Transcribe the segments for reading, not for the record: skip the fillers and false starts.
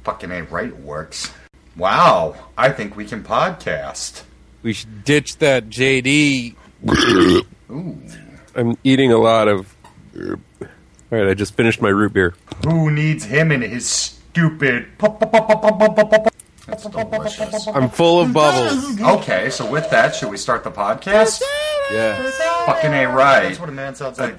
Fucking A right works. Wow, I think we can podcast. We should ditch that JD. Ooh. I'm eating a lot of... All right, I just finished my root beer. Who needs him and his stupid... That's delicious. I'm full of bubbles. Okay, so with that, should we start the podcast? Yeah. Fucking A right. That's what a man sounds like.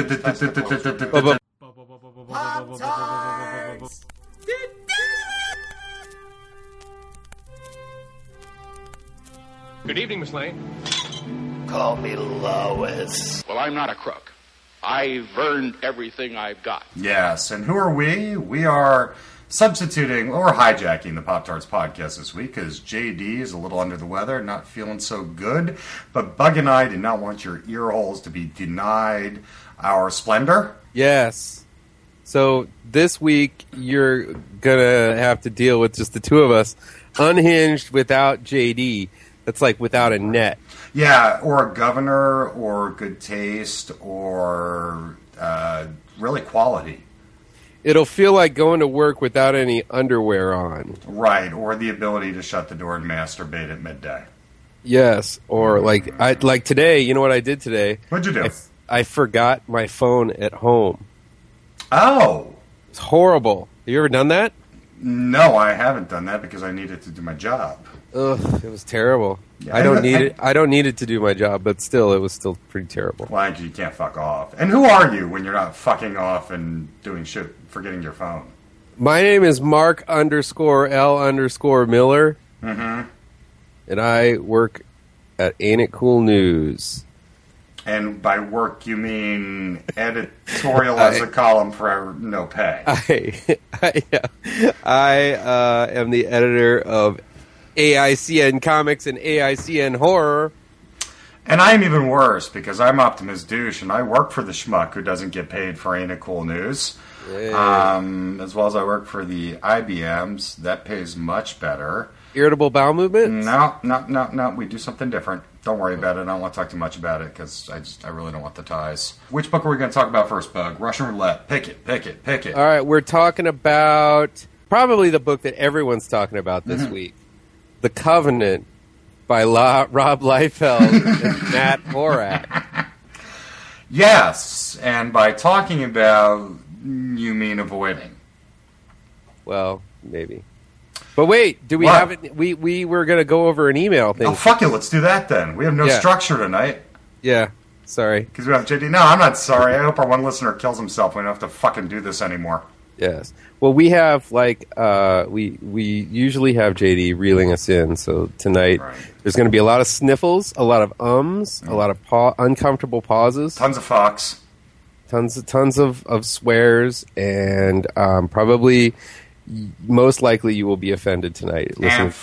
Good evening, Miss Lane. Call me Lois. Well, I'm not a crook. I've earned everything I've got. Yes, and who are we? We are substituting, or hijacking the Pop-Tarts podcast this week because JD is a little under the weather, not feeling so good. But Bug and I did not want your ear holes to be denied our splendor. Yes. So this week, you're going to have to deal with just the two of us, unhinged without JD. That's like without a net. Yeah, or a governor, or good taste, or really quality. It'll feel like going to work without any underwear on. Right, or the ability to shut the door and masturbate at midday. Yes, or like today, you know what I did today? What'd you do? I forgot my phone at home. Oh! It's horrible. Have you ever done that? No, I haven't done that because I needed to do my job. Ugh, it was terrible. Yeah, I don't need it to do my job, but still, it was still pretty terrible. Well, you can't fuck off. And who are you when you're not fucking off and doing shit, forgetting your phone? My name is Mark_L_Miller. Mm-hmm. And I work at Ain't It Cool News. And by work, you mean editorial as a column for no pay. I am the editor of AICN Comics and AICN Horror. And I'm even worse because I'm Optimus Douche and I work for the schmuck who doesn't get paid for Ain't It Cool News. As well as I work for the IBMs. That pays much better. Irritable bowel movement? No. We do something different. Don't worry about it. I don't want to talk too much about it because I really don't want the ties. Which book are we going to talk about first, Bug? Russian Roulette. Pick it. All right, we're talking about probably the book that everyone's talking about this week. The Covenant by Rob Liefeld and Matt Horak. Yes, and by talking about, you mean avoiding. Well, maybe. But wait, do we have it? We were going to go over an email thing. Oh, fuck it, let's do that then. We have no structure tonight. Yeah, sorry. Because we have JD. No, I'm not sorry. I hope our one listener kills himself. We don't have to fucking do this anymore. Yes. Well, we have, we usually have JD reeling us in, so tonight there's going to be a lot of sniffles, a lot of ums, a lot of uncomfortable pauses. Tons of fucks. Tons of swears, and probably... most likely you will be offended tonight.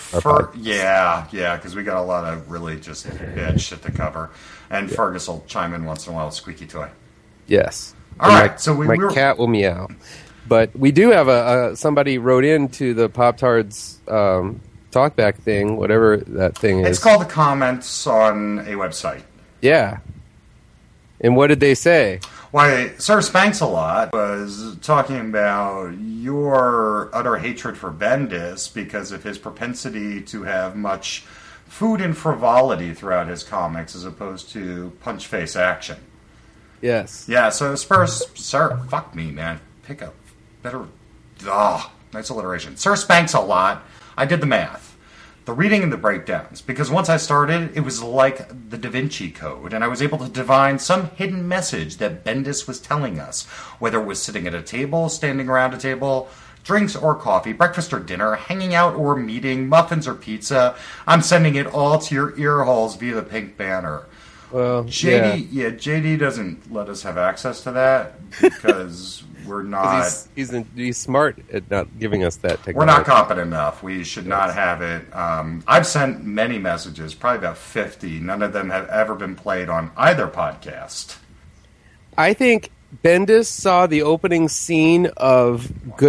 Yeah, because we got a lot of really just bad shit to cover. And Fergus will chime in once in a while with Squeaky Toy. Yes. All right, so my cat will meow. But we do have somebody wrote into the Pop-Tarts talkback thing, whatever that thing is. It's called the comments on a website. Yeah. And what did they say? Why, Sir Spanks-A-Lot was talking about your utter hatred for Bendis because of his propensity to have much food and frivolity throughout his comics as opposed to punch-face action. Yes. Yeah, so Sir, fuck me, man. Pick up better... nice alliteration. Sir Spanks-A-Lot, I did the math. The reading and the breakdowns, because once I started, it was like the Da Vinci Code, and I was able to divine some hidden message that Bendis was telling us, whether it was sitting at a table, standing around a table, drinks or coffee, breakfast or dinner, hanging out or meeting, muffins or pizza. I'm sending it all to your ear holes via the pink banner. Well, JD doesn't let us have access to that because we're not... He's smart at not giving us that technology. We're not competent enough. We should not have it. I've sent many messages, probably about 50. None of them have ever been played on either podcast. I think Bendis saw the opening scene of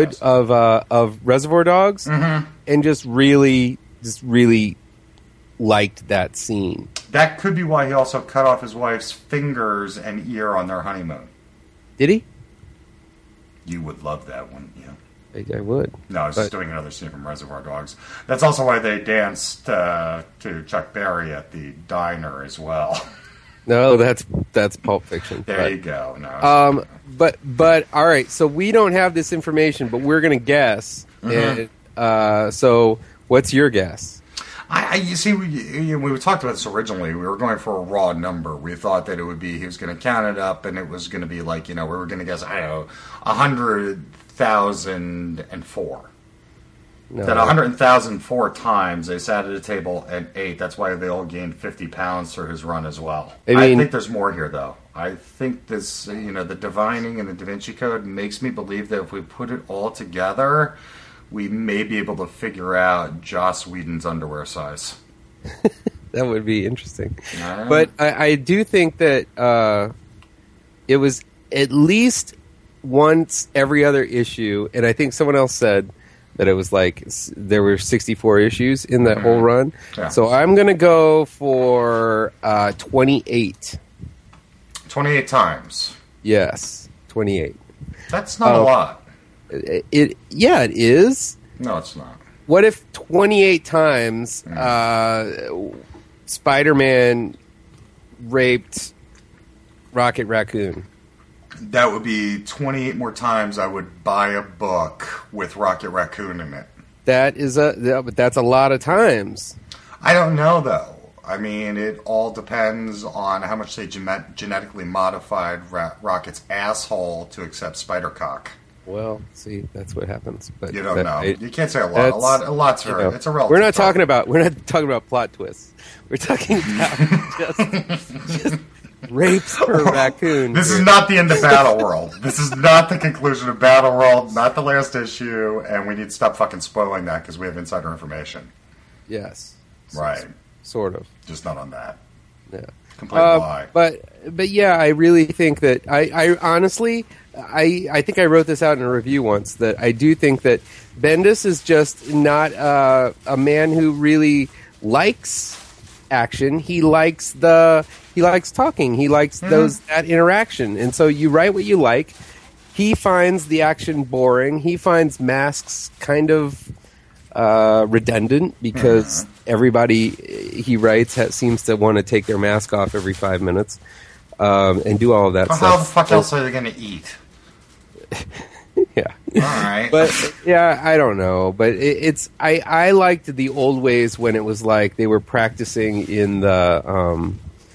Reservoir Dogs and just really liked that scene. That could be why he also cut off his wife's fingers and ear on their honeymoon. Did he? You would love that one, yeah. I would. No, I was just doing another scene from Reservoir Dogs. That's also why they danced to Chuck Berry at the diner as well. No, that's Pulp Fiction. There you go. No. But all right. So we don't have this information, but we're going to guess. And, so what's your guess? You see, we talked about this originally. We were going for a raw number. We thought that it would be, he was going to count it up, and it was going to be like, we were going to guess, 100,004. No. That 100,004 times they sat at a table and ate. That's why they all gained 50 pounds through his run as well. I think there's more here, though. I think this, the divining and the Da Vinci Code makes me believe that if we put it all together, we may be able to figure out Joss Whedon's underwear size. That would be interesting. But I do think that it was at least once every other issue, and I think someone else said that it was like there were 64 issues in that whole run. Yeah. So I'm going to go for 28. 28 times. Yes, 28. That's not a lot. It is. No, it's not. What if 28 times Spider-Man raped Rocket Raccoon? That would be 28 more times I would buy a book with Rocket Raccoon in it. But that's a lot of times. I don't know, though. I mean, it all depends on how much they genetically modified Rocket's asshole to accept Spider-Cock. Well, see, that's what happens. But you don't know. You can't say a lot. A lot's very. It's a relative. We're not talking about plot twists. We're talking about just rapes per raccoon. This is not the end of Battle World. This is not the conclusion of Battle World. Not the last issue, and we need to stop fucking spoiling that because we have insider information. Yes. Right. Sort of. Just not on that. Yeah. Complete lie. But yeah, I really think that I honestly. I think I wrote this out in a review once that I do think that Bendis is just not a man who really likes action. He likes talking. He likes that interaction. And so you write what you like. He finds the action boring. He finds masks kind of redundant because everybody he writes seems to want to take their mask off every 5 minutes and do all of that stuff. How the fuck else are they going to eat? Yeah. All right. But yeah, I don't know. But it's I liked the old ways when it was like they were practicing in the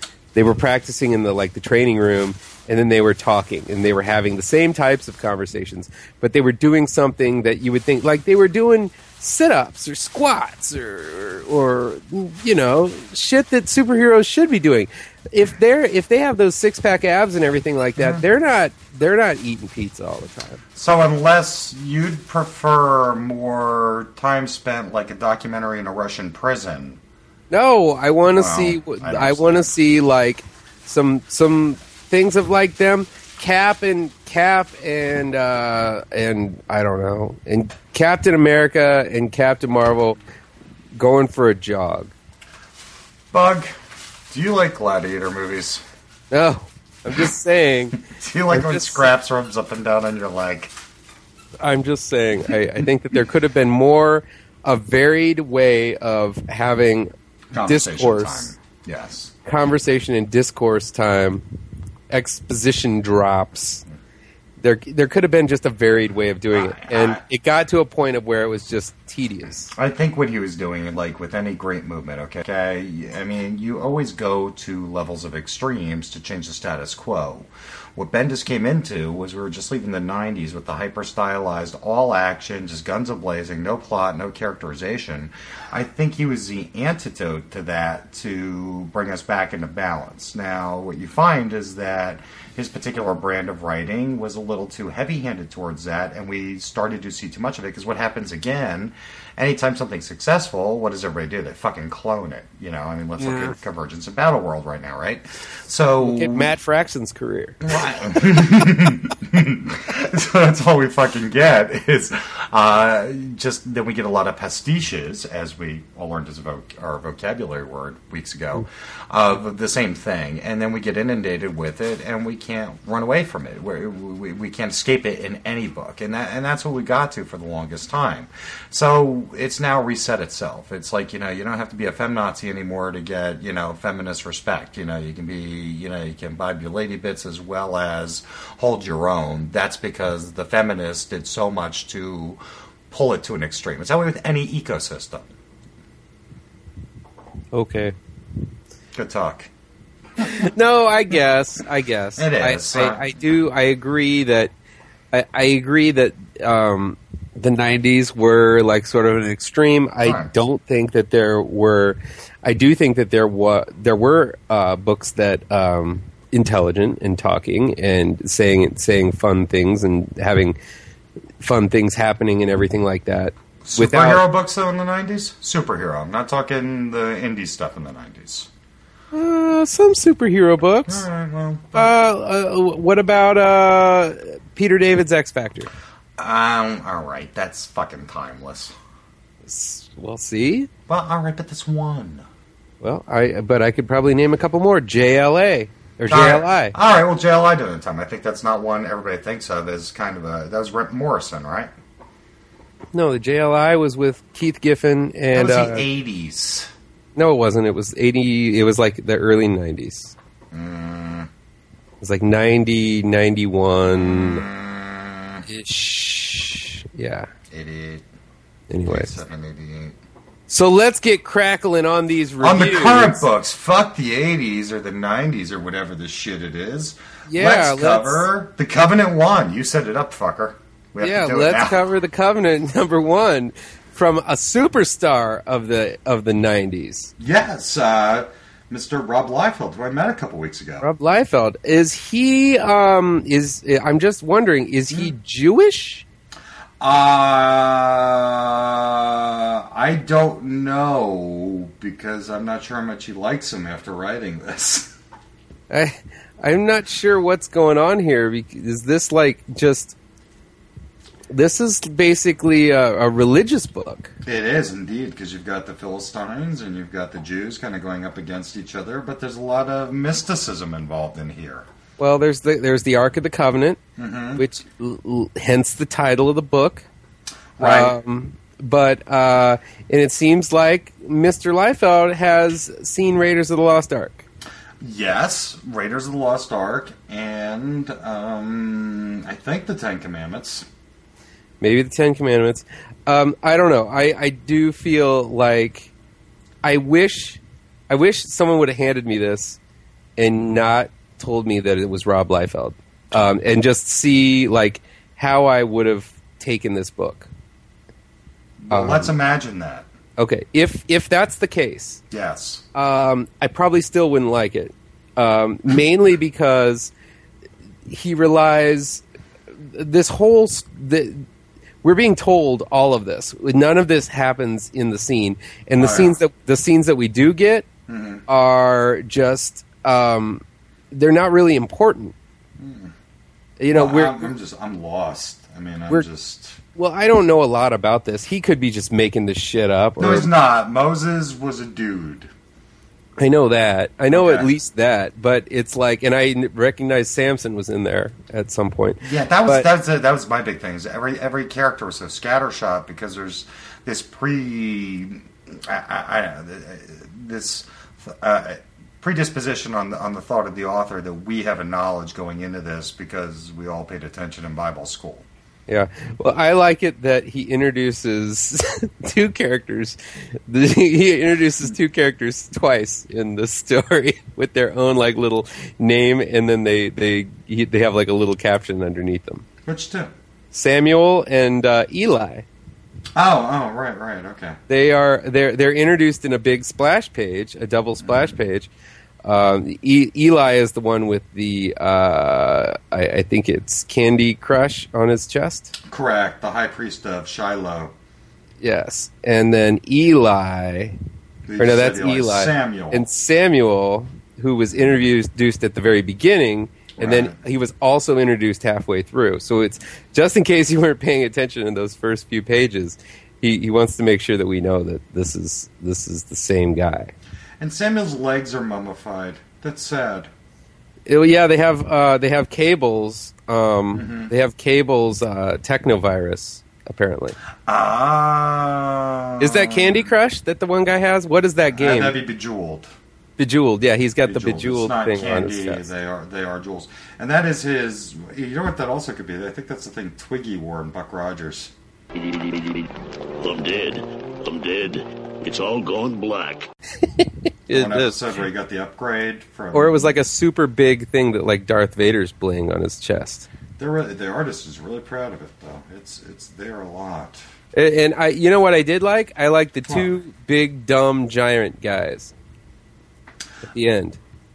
the training room, and then they were talking and they were having the same types of conversations, but they were doing something that you would think like they were doing sit-ups or squats or shit that superheroes should be doing. If they have those six-pack abs and everything like that, they're not eating pizza all the time. So unless you'd prefer more time spent like a documentary in a Russian prison. No, I want to see. I want to see like some things of like them, Cap and I don't know, and Captain America and Captain Marvel going for a jog. Bug, do you like gladiator movies? No, I'm just saying. Do you like when Scraps rubs up and down on your leg? I'm just saying. I think that there could have been a varied way of having discourse. Time. Yes. Conversation and discourse time. Exposition drops. There could have been just a varied way of doing it, and it got to a point of where it was just tedious. I think what he was doing, like with any great movement, okay, I mean, you always go to levels of extremes to change the status quo. What Bendis came into was we were just leaving the 90s with the hyper-stylized, all-action, just guns a-blazing, no plot, no characterization. I think he was the antidote to that to bring us back into balance. Now, what you find is that his particular brand of writing was a little too heavy-handed towards that, and we started to see too much of it, because what happens again, anytime something's successful, what does everybody do? They fucking clone it, I mean, let's look at Convergence and Battle World right now, right? So look at Matt Fraction's career. Well, So that's all we fucking get is just then we get a lot of pastiches, as we all learned as our vocabulary word weeks ago, of the same thing, and then we get inundated with it, and we can't run away from it. We can't escape it in any book, and that's what we got to for the longest time. So it's now reset itself. It's like, you don't have to be a feminazi anymore to get, feminist respect. You can be, you can imbibe your lady bits as well as hold your own. That's because the feminists did so much to pull it to an extreme. It's that way with any ecosystem. Okay. Good talk. No, I guess. It is. I agree that the 90s were like sort of an extreme. I don't think that there were. I do think that there were books that intelligent and talking and saying fun things and having fun things happening and everything like that. Superhero books though in the 90s? Superhero. I'm not talking the indie stuff in the 90s. Some superhero books. All right, well. What about Peter David's X Factor? All right, that's fucking timeless. We'll see. Well, all right, but that's one. Well, I could probably name a couple more. JLA or JLI. All right, well, JLI did it in time. I think that's not one everybody thinks of as kind of that was Rip Morrison, right? No, the JLI was with Keith Giffen and that was the 80s. No, it wasn't. It was 80. It was like the early 90s. It was like 90, 91. Ish. Yeah. 88. Anyways. 87, 88. So let's get crackling on these reviews. On the current books. Fuck the 80s or the 90s or whatever the shit it is. Yeah, let's cover The Covenant 1. You set it up, fucker. Let's cover The Covenant number 1 from a superstar of the 90s. Yes, Mr. Rob Liefeld, who I met a couple weeks ago. Rob Liefeld. Is he, I'm just wondering, is he Jewish? I don't know, because I'm not sure how much he likes him after writing this. I'm not sure what's going on here. Is this like just... This is basically a religious book. It is, indeed, because you've got the Philistines and you've got the Jews kind of going up against each other, but there's a lot of mysticism involved in here. Well, there's the Ark of the Covenant, which hence the title of the book. Right. And it seems like Mr. Liefeld has seen Raiders of the Lost Ark. Yes, Raiders of the Lost Ark, and I think the Ten Commandments. Maybe the Ten Commandments. I don't know. I do feel like I wish someone would have handed me this and not told me that it was Rob Liefeld, and just see like how I would have taken this book. Well, let's imagine that. Okay, if that's the case, yes, I probably still wouldn't like it, mainly because he relies we're being told all of this. None of this happens in the scene, and the scenes that we do get are just they're not really important. I'm lost. I mean, Well, I don't know a lot about this. He could be just making this shit up. No, he's not. Moses was a dude. I know that. I know at least that. But it's like, and I recognize Samson was in there at some point. Yeah, that was my big thing. Is every character was so scattershot because there's this predisposition on the thought of the author that we have a knowledge going into this because we all paid attention in Bible school. Yeah. Well, I like it that he introduces two characters. He introduces two characters twice in the story with their own like little name, and then they have like a little caption underneath them. Which two? Samuel and Eli. Oh, right, okay. They're introduced in a big splash page, a double splash page. Eli is the one with the I think it's Candy Crush on his chest. Correct, the high priest of Shiloh. Yes, and then Eli. That's Eli. Samuel. And Samuel, who was introduced at the very beginning, And then Right. he was also introduced halfway through. So it's just in case you weren't paying attention in those first few pages, he wants to make sure that we know that this is the same guy. And Samuel's legs are mummified. That's sad. Yeah, they have Cable's they have Cable's technovirus apparently. Is that Candy Crush that the one guy has? What is that game? That'd be Bejeweled. Bejeweled, yeah, he's got the It's Bejeweled not thing candy, on his chest. They are jewels. And that is his... You know what that also could be? I think that's the thing Twiggy wore in Buck Rogers. I'm dead. It's all gone black. One episode where he got the upgrade from... Or it was like a super big thing that like Darth Vader's bling on his chest. The artist is really proud of it, though. It's there a lot. And I, you know what I did like? I liked the two big dumb giant guys at the end.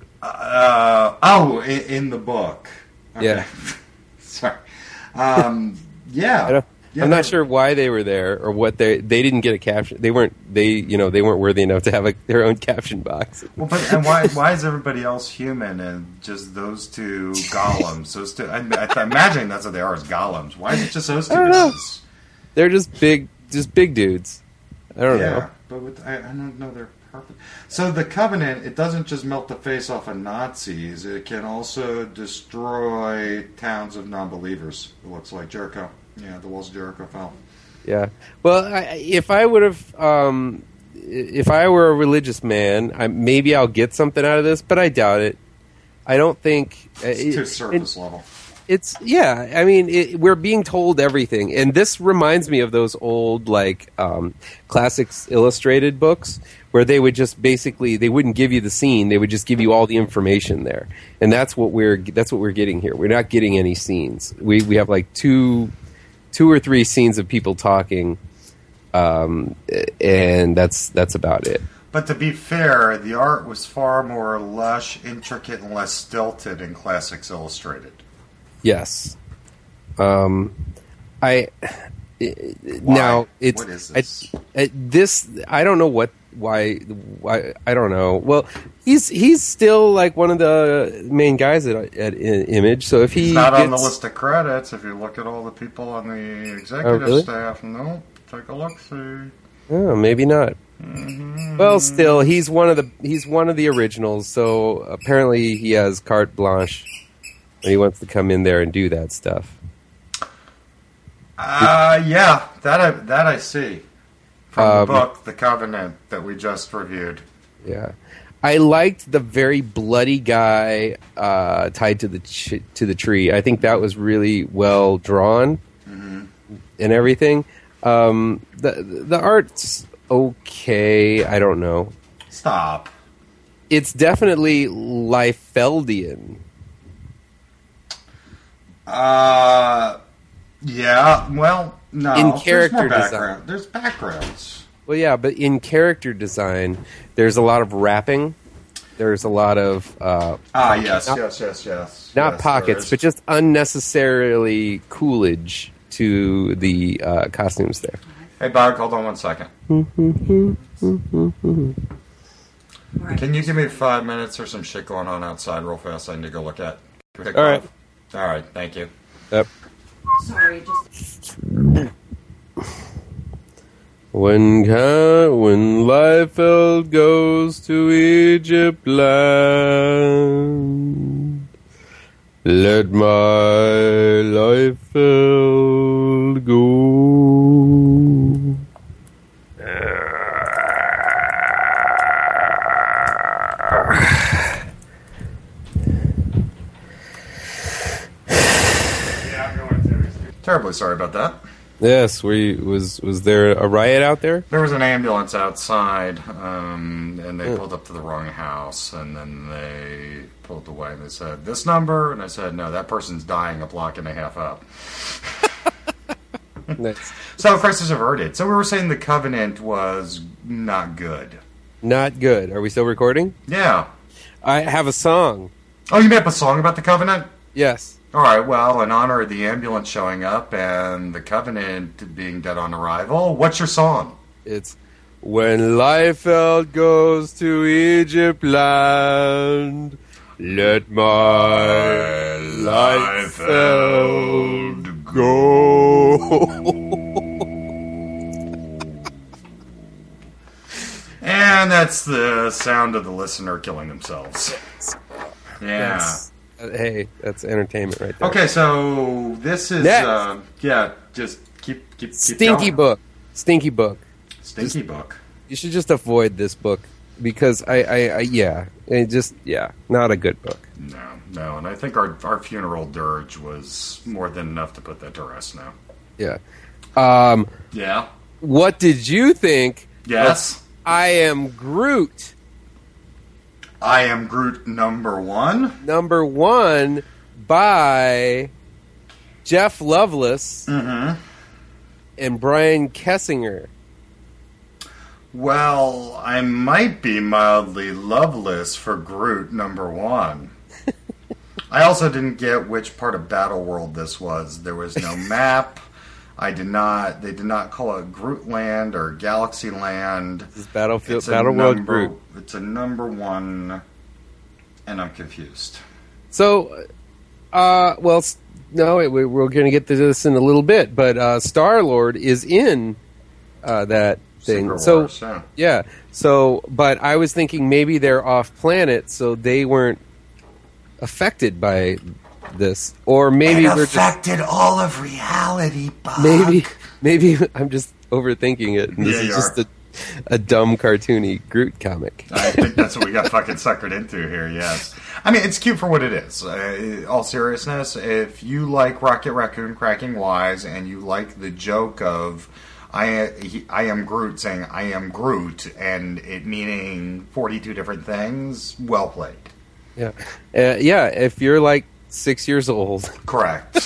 In the book. Okay. Yeah. Sorry. Yeah. I'm not sure why they were there or what they didn't get a caption. They weren't worthy enough to have their own caption box. Well, and why is everybody else human and just those two golems? Those two, I imagine that's what they are, is golems. Why is it just those two guys? They're just big dudes. I don't know. But I don't know their purpose. So the Covenant, it doesn't just melt the face off of Nazis. It can also destroy towns of non-believers. It looks like Jericho. Yeah, the walls of Jericho fell. Yeah. Well, if I were a religious man, maybe I'll get something out of this, but I doubt it. I don't think It's too surface level. I mean, we're being told everything, and this reminds me of those old Classics Illustrated books where they would just they wouldn't give you the scene, they would just give you all the information there, and that's what we're getting here. We're not getting any scenes. We have like two or three scenes of people talking, and that's about it. But to be fair, the art was far more lush, intricate, and less stilted in Classics Illustrated. Yes. Now it's what is this? I don't know why I don't know. Well, he's still like one of the main guys at Image. So if he's not on the list of credits, if you look at all the people on the executive staff, no, take a look. See. Oh, maybe not. Mm-hmm. Well, still, he's one of the originals. So apparently, he has carte blanche. He wants to come in there and do that stuff. Yeah, that I see from the book, The Covenant, that we just reviewed. Yeah, I liked the very bloody guy tied to the tree. I think that was really well drawn and everything. The art's okay. I don't know. Stop. It's definitely Liefeldian. Yeah, well, no. In character there's more design. There's backgrounds. Well, yeah, but in character design, there's a lot of wrapping. There's a lot of... yes. Not pockets, but just unnecessarily Coolidge to the costumes there. Hey, Bob, hold on one second. Can you give me 5 minutes? There's some shit going on outside real fast I need to go look at. All right. All right, thank you. Yep. Sorry, just... When Liefeld goes to Egypt land, let my Liefeld go. Terribly sorry about that. Yes, was there a riot out there? There was an ambulance outside, and they pulled up to the wrong house, and then they pulled away, and they said, "This number?" And I said, "No, that person's dying a block and a half up." Nice. So, crisis averted. So we were saying the Covenant was not good. Not good. Are we still recording? Yeah. I have a song. Oh, you made up a song about the Covenant? Yes. All right, well, in honor of the ambulance showing up and the Covenant being dead on arrival, what's your song? It's When Liefeld Goes to Egypt Land, Let my life go. And that's the sound of the listener killing themselves. Yeah. Hey, that's entertainment right there. Okay, so this is just keep Stinky going. book. Stinky book. Stinky book. You should just avoid this book because not a good book. No, and I think our funeral dirge was more than enough to put that to rest now. Yeah. Yeah. What did you think? Yes. I Am Groot. I Am Groot number 1. Number 1 by Jeff Loveless and Brian Kessinger. Well, I might be mildly loveless for Groot number 1. I also didn't get which part of Battle World this was. There was no map. They did not call it Groot Land or Galaxy Land. This is Battle World Groot. It's a number 1, and I'm confused. So, no, we're going to get to this in a little bit, but Star-Lord is in that thing. Secret Wars, yeah. So, but I was thinking maybe they're off planet, so they weren't affected by this, or maybe it we're affected all of reality. Buck. Maybe I'm just overthinking it. And this is you just are. a dumb cartoony Groot comic. I think that's what we got fucking suckered into here. Yes, I mean it's cute for what it is. All seriousness, if you like Rocket Raccoon cracking wise, and you like the joke of I am Groot saying I am Groot, and it meaning 42 different things, well played. Yeah, if you're like 6 years old. Correct.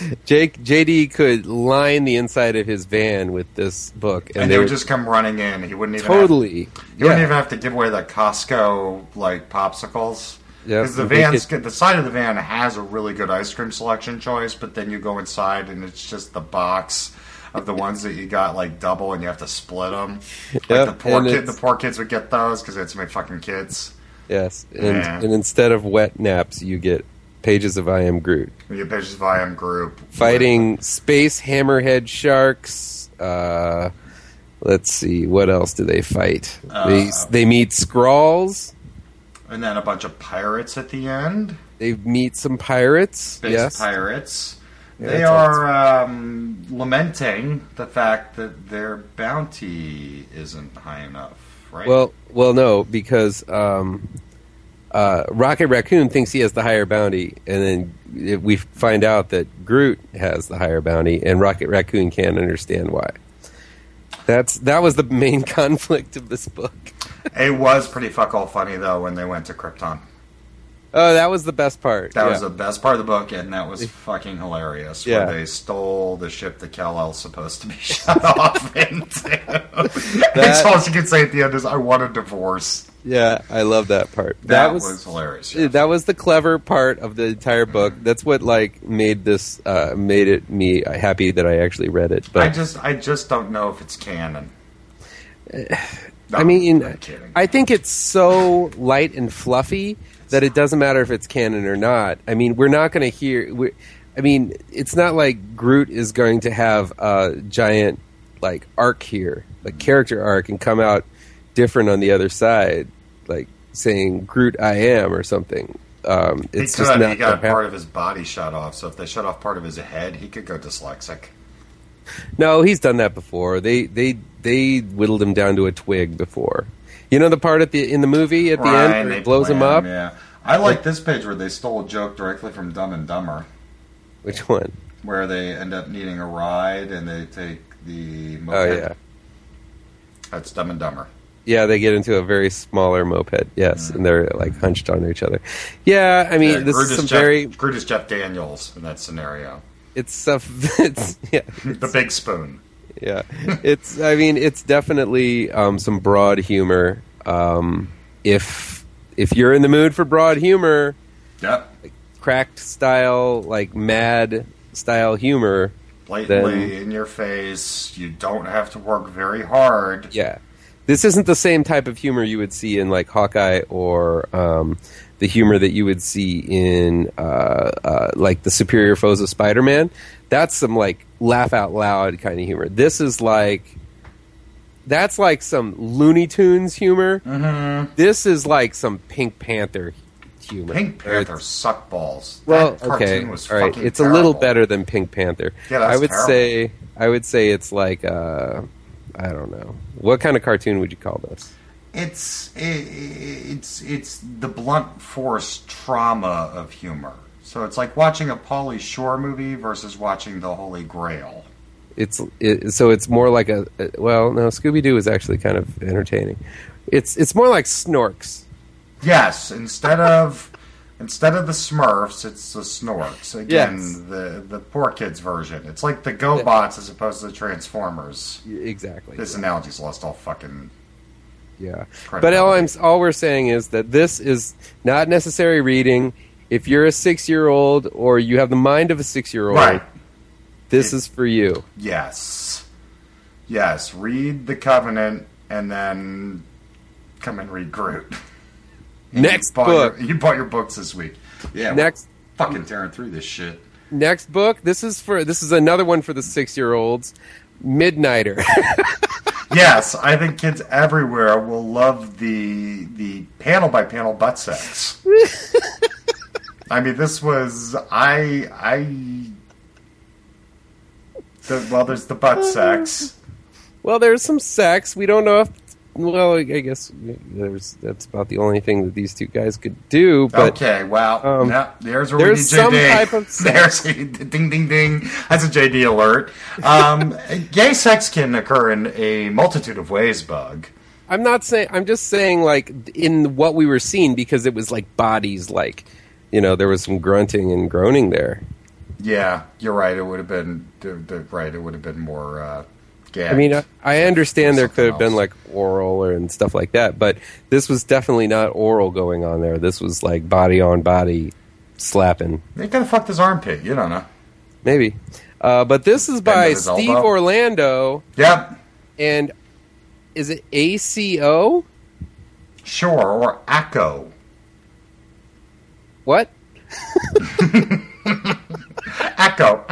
JD could line the inside of his van with this book, and they would just come running in. He wouldn't even wouldn't even have to give away the Costco like popsicles. Yeah, because the side of the van has a really good ice cream selection choice, but then you go inside and it's just the box of the ones that you got like double, and you have to split them. Like the poor kids would get those because it's my fucking kids. Yes, and instead of wet naps, you get pages of I Am Groot. You get pages of I Am Groot. Fighting space hammerhead sharks. Let's see, what else do they fight? They meet Skrulls. And then a bunch of pirates at the end. They meet some pirates. Space pirates. Yeah, they are lamenting the fact that their bounty isn't high enough, right? Well, no, because Rocket Raccoon thinks he has the higher bounty, and then we find out that Groot has the higher bounty, and Rocket Raccoon can't understand why. That was the main conflict of this book. It was pretty fuck all funny though when they went to Krypton. Oh, that was the best part. That was the best part of the book, and that was fucking hilarious. Yeah. Where they stole the ship that Kal-El's supposed to be shut off into. That's all she could say at the end is, "I want a divorce." Yeah, I love that part. That was hilarious. Yeah. That was the clever part of the entire book. That's what made it me happy that I actually read it. But I just don't know if it's canon. No, I'm kidding. I think it's so light and fluffy that it doesn't matter if it's canon or not. I mean, we're not going to hear. It's not like Groot is going to have a giant like arc here, like character arc, and come out different on the other side, like saying Groot I am or something. It's just not. He got part of his body shot off, so if they shut off part of his head, he could go dyslexic. No, he's done that before. They whittled him down to a twig before. You know the part in the movie at the end where it blows him up? Yeah. I like this page where they stole a joke directly from Dumb and Dumber. Which one? Where they end up needing a ride and they take the moped. Oh, yeah. That's Dumb and Dumber. Yeah, they get into a very smaller moped, yes, and they're like hunched on each other. Yeah, I mean, this is some Groot is Jeff Daniels in that scenario. It's stuff. The big spoon. Yeah, it's definitely some broad humor. If you're in the mood for broad humor, yep, like cracked style, like mad style humor, blatantly in your face, you don't have to work very hard. Yeah, This isn't the same type of humor you would see in like Hawkeye or the humor that you would see in like the Superior Foes of Spider-Man. That's some like laugh out loud kind of humor. This is like that's like some Looney Tunes humor. Mm-hmm. This is like some Pink Panther humor. Pink Panther suck balls. Well, That cartoon okay, was all right. fucking It's a little terrible. better than Pink Panther. Yeah, that's I would say it's like I don't know. What kind of cartoon would you call this? It's the blunt force trauma of humor. So it's like watching a Pauly Shore movie versus watching The Holy Grail. So it's more like well, no, Scooby Doo is actually kind of entertaining. It's more like Snorks. Yes, instead of the Smurfs, it's the Snorks. Again, Yes. the poor kids version. It's like the GoBots as opposed to the Transformers. Exactly. This analogy's lost all fucking. Yeah, but credibility. all we're saying is that this is not necessary reading. If you're a 6-year-old or you have the mind of a 6-year-old, Right. this is for you. Yes. Read The Covenant and then come and read Groot. Next book. You bought your books this week. Yeah. Next. We're fucking tearing through this shit. Next book. This is another one for the 6-year-olds. Midnighter. Yes, I think kids everywhere will love the panel by panel butt sex. I mean, this was there's the butt sex. Well, there's some sex. We don't know if. Well, I guess that's about the only thing that these two guys could do. But Okay, well, there's where there's we need JD. some type of sex. There's ding, ding, ding. That's a JD alert. Gay sex can occur in a multitude of ways, Bug. I'm not saying. I'm just saying, like in what we were seeing, because it was like bodies, like there was some grunting and groaning there. Yeah, you're right. It would have been right. It would have been more. Gagged. I mean, I understand there could have Something been like oral and stuff like that, but this was definitely not oral going on there. This was like body on body slapping. They could have fucked his armpit. You don't know. Maybe. But this is by his Steve elbow. Orlando, Yep. and is it ACO? Sure. Or ACO. What? ACO.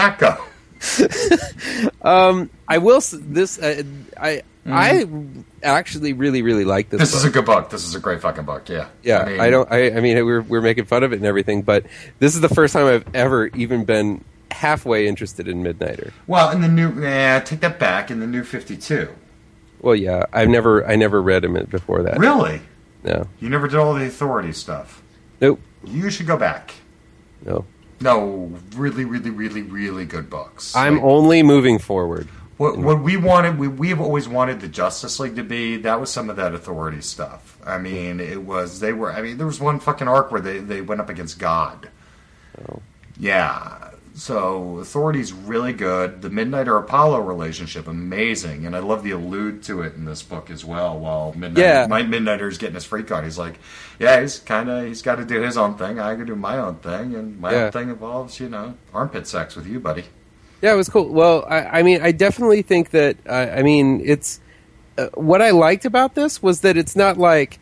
I will. This I actually really like this. This book. is a good book. This is a great fucking book. Yeah. Yeah, I mean, we're making fun of it and everything, but this is the first time I've ever even been halfway interested in Midnighter. Well, in the new, take that back. In the new 52. Well, yeah, I never read him before that. Really? No. You never did all the authority stuff. Nope. You should go back. No. No, really good books. I'm Like, only moving forward. what we wanted. We've always wanted the Justice League to be. That was some of that authority stuff. I mean, it was. They were. I mean, there was one fucking arc where they went up against God. Oh. Yeah. So Authority's really good. The Midnighter Apollo relationship, amazing, and I love the allude to it in this book as well. While Midnighter's getting his freak on, he's like, yeah, he's got to do his own thing. I can do my own thing, and my own thing involves armpit sex with you, buddy. Yeah, it was cool. Well, I mean, I definitely think that. It's what I liked about this was that it's not like.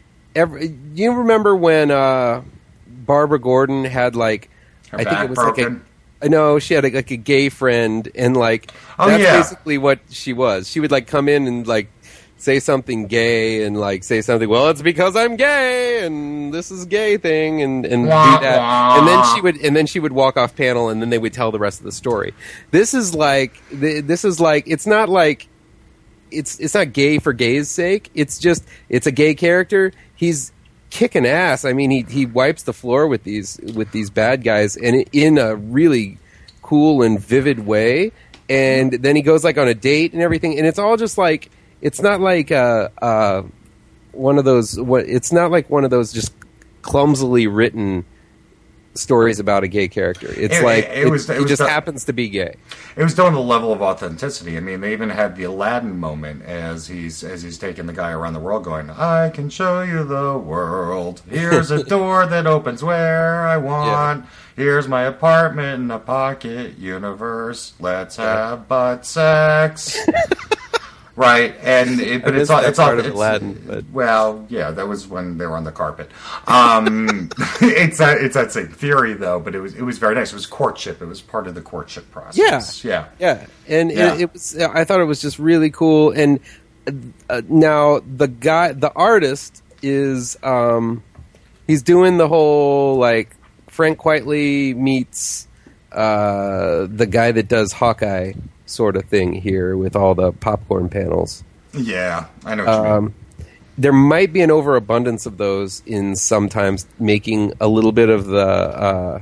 You remember when Barbara Gordon had like. Her I think back it was broken. like no, she had like a gay friend, and like Oh, that's yeah. basically what she was. She would like come in and like say something gay and like say something. Well, it's because I'm gay, and this is gay thing, and do that. And then she would walk off panel, and then they would tell the rest of the story. This is like it's not like it's not gay for gay's sake. It's just it's a gay character. He's kicking ass. I mean, he wipes the floor with these bad guys, and in a really cool and vivid way. And then he goes like on a date and everything, and it's all just like it's not like one of those. It's not like one of those just clumsily written stories about a gay character. It's he just happens to be gay. It was done to the level of authenticity. I mean, they even had the Aladdin moment as he's taking the guy around the world, going, "I can show you the world. Here's a door that opens where I want. Here's my apartment in a pocket universe. Let's have butt sex." Right, and but it's all part of Aladdin. But. Well, yeah, that was when they were on the carpet. It's that same theory though, but it was very nice. It was courtship. It was part of the courtship process. Yeah. And it was. I thought it was just really cool. And now the artist is he's doing the whole like Frank Quitely meets the guy that does Hawkeye sort of thing here with all the popcorn panels. Yeah, I know what you mean. There might be an overabundance of those in sometimes making a little bit of the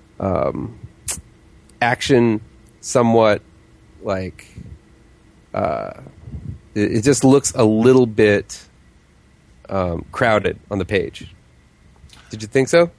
action somewhat like it just looks a little bit crowded on the page. Did you think so?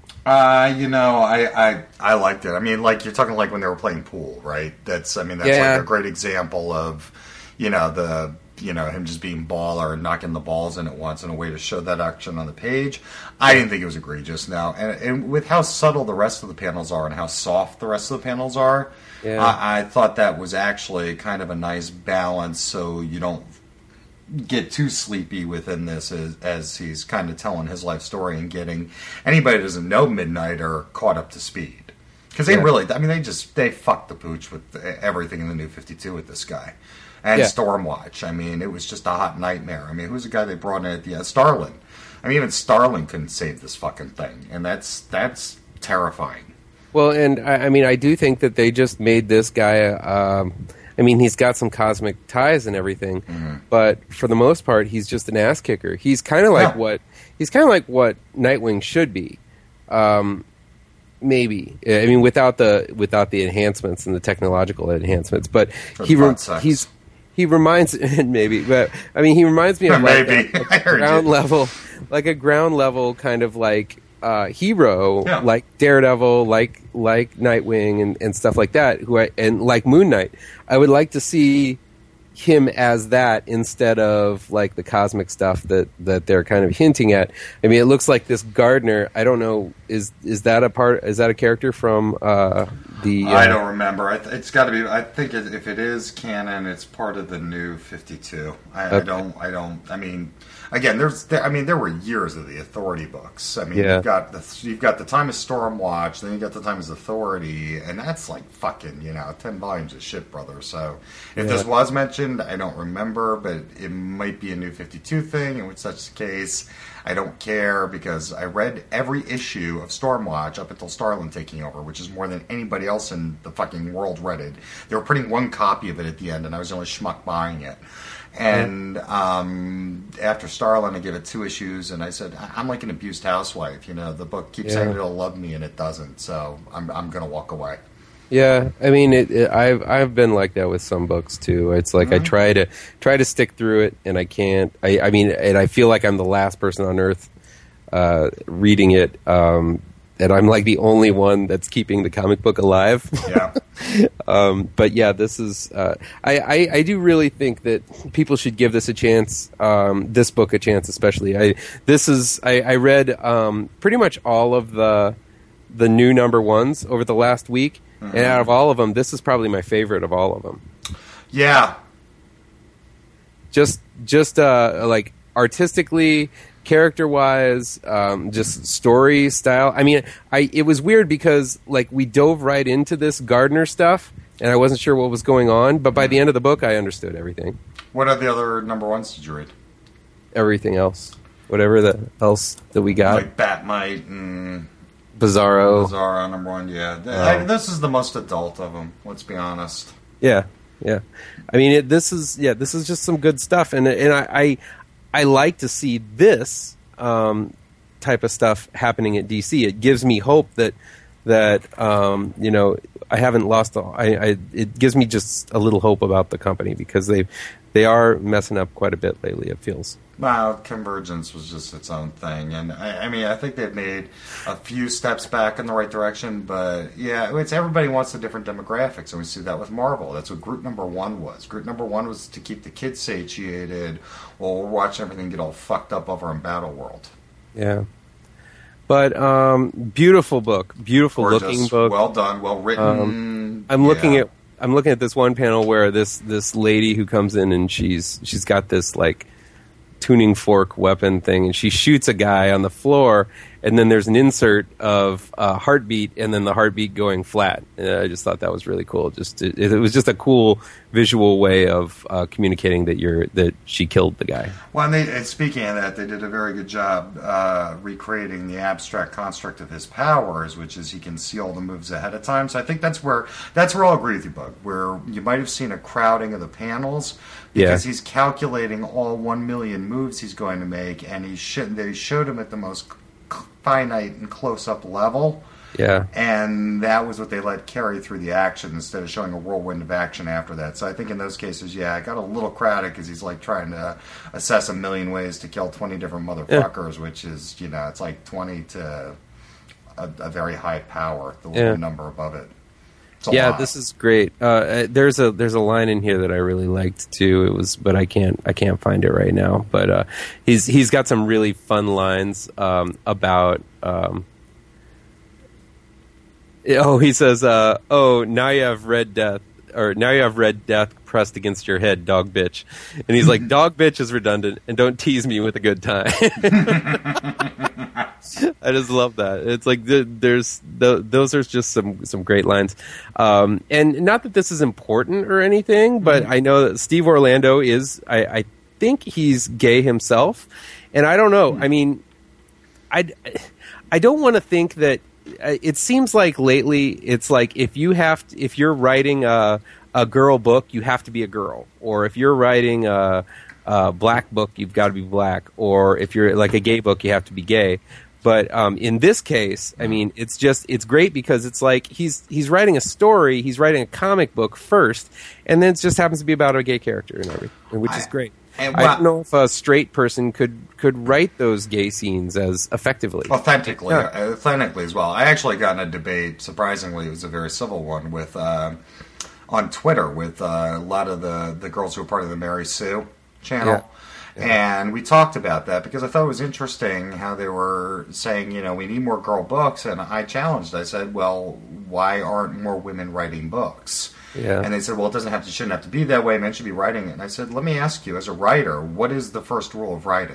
I liked it. I mean, like you're talking like when they were playing pool, right? That's like a great example of, him just being baller and knocking the balls in at once in a way to show that action on the page. I didn't think it was egregious. Now, and with how subtle the rest of the panels are and how soft the rest of the panels are, I thought that was actually kind of a nice balance, so you don't get too sleepy within this as he's kind of telling his life story and getting anybody who doesn't know Midnighter caught up to speed. Because they fucked the pooch with everything in the New 52 with this guy. And Stormwatch. I mean, it was just a hot nightmare. I mean, who's the guy they brought in at the end? Starlin. I mean, even Starlin couldn't save this fucking thing. And that's terrifying. Well, and I do think that they just made this guy... he's got some cosmic ties and everything, but for the most part, he's just an ass kicker. He's kind of like what Nightwing should be, maybe. I mean, without the enhancements and the technological enhancements, but he reminds maybe, but I mean, he reminds me of maybe a ground level kind of like. Hero like Daredevil, like Nightwing and stuff like that, and like Moon Knight. I would like to see him as that instead of like the cosmic stuff that they're kind of hinting at. I mean, it looks like this Gardner. I don't know. Is that a part? Is that a character from the? I don't remember. It's got to be. I think if it is canon, it's part of the New 52. I don't. I mean. Again, there were years of the Authority books. I mean, you've got the Time of Stormwatch, then you got the Time of Authority, and that's like fucking 10 volumes of shit, brother. So if this was mentioned, I don't remember, but it might be a New 52 thing. In which such the case, I don't care because I read every issue of Stormwatch up until Starlin taking over, which is more than anybody else in the fucking world read it. They were putting one copy of it at the end, and I was the only schmuck buying it. And after Starlin, I gave it 2 issues, and I said, I'm like an abused housewife. The book keeps saying it'll love me, and it doesn't. So I'm going to walk away. Yeah, I mean, I've been like that with some books too. It's like I try to stick through it, and I can't. I mean, and I feel like I'm the last person on earth reading it. And I'm like the only one that's keeping the comic book alive. Yeah. But yeah, this is. I do really think that people should give this a chance. This book a chance, especially. I read pretty much all of the new number ones over the last week, and out of all of them, this is probably my favorite of all of them. Yeah. Just like artistically. Character-wise, just story style. I mean, it was weird because like we dove right into this Gardner stuff, and I wasn't sure what was going on. But by the end of the book, I understood everything. What are the other number ones did you read? Everything else, whatever else that we got, like Batmite and Bizarro number 1. Yeah, this is the most adult of them. Let's be honest. Yeah. I mean, this is just some good stuff, and I like to see this type of stuff happening at DC. It gives me hope that I haven't lost. It gives me just a little hope about the company because they are messing up quite a bit lately. It feels. Well, Convergence was just its own thing, and I mean, I think they've made a few steps back in the right direction, but yeah, it's everybody wants a different demographics, and we see that with Marvel. That's what Group number 1 was. Group number 1 was to keep the kids satiated while we're watching everything get all fucked up over in Battle World. Yeah. But beautiful book, beautiful Gorgeous. Looking book. Well done, well written. I'm looking at I'm looking at this one panel where this lady who comes in and she's got this like tuning fork weapon thing, and she shoots a guy on the floor, and then there's an insert of heartbeat, and then the heartbeat going flat. I just thought that was really cool. It was just a cool visual way of communicating that she killed the guy. Well, and speaking of that, they did a very good job recreating the abstract construct of his powers, which is he can see all the moves ahead of time. So I think that's where I'll agree with you, Bug, where you might have seen a crowding of the panels because he's calculating all 1 million moves he's going to make, and they showed him at the most finite and close-up level. Yeah. And that was what they let carry through the action instead of showing a whirlwind of action after that. So I think in those cases, it got a little crowded because he's like trying to assess 1 million ways to kill 20 different motherfuckers, which is, it's like 20 to a very high power, the little number above it. This is great. There's a line in here that I really liked too. But I can't find it right now. But he's got some really fun lines about. He says, now you have red death, or now you have red death pressed against your head, dog bitch. And he's like, dog bitch is redundant, and don't tease me with a good time. I just love that. It's like those are just some great lines. And not that this is important or anything, but I know that Steve Orlando is, I think he's gay himself. And I don't know. I mean, I don't want to think that. It seems like lately it's like if you're writing a girl book, you have to be a girl, or if you're writing a black book, you've got to be black, or if you're like a gay book, you have to be gay. But in this case, I mean, it's great because it's like he's writing a story, he's writing a comic book first, and then it just happens to be about a gay character and everything, which is great. I don't know if a straight person could write those gay scenes as effectively. Authentically as well. I actually got in a debate, surprisingly, it was a very civil one, with on Twitter with a lot of the girls who were part of the Mary Sue channel. Yeah. And we talked about that because I thought it was interesting how they were saying, we need more girl books. And I challenged. I said, well, why aren't more women writing books? Yeah. And they said, well, shouldn't have to be that way. Men should be writing it. And I said, let me ask you, as a writer, what is the first rule of writing?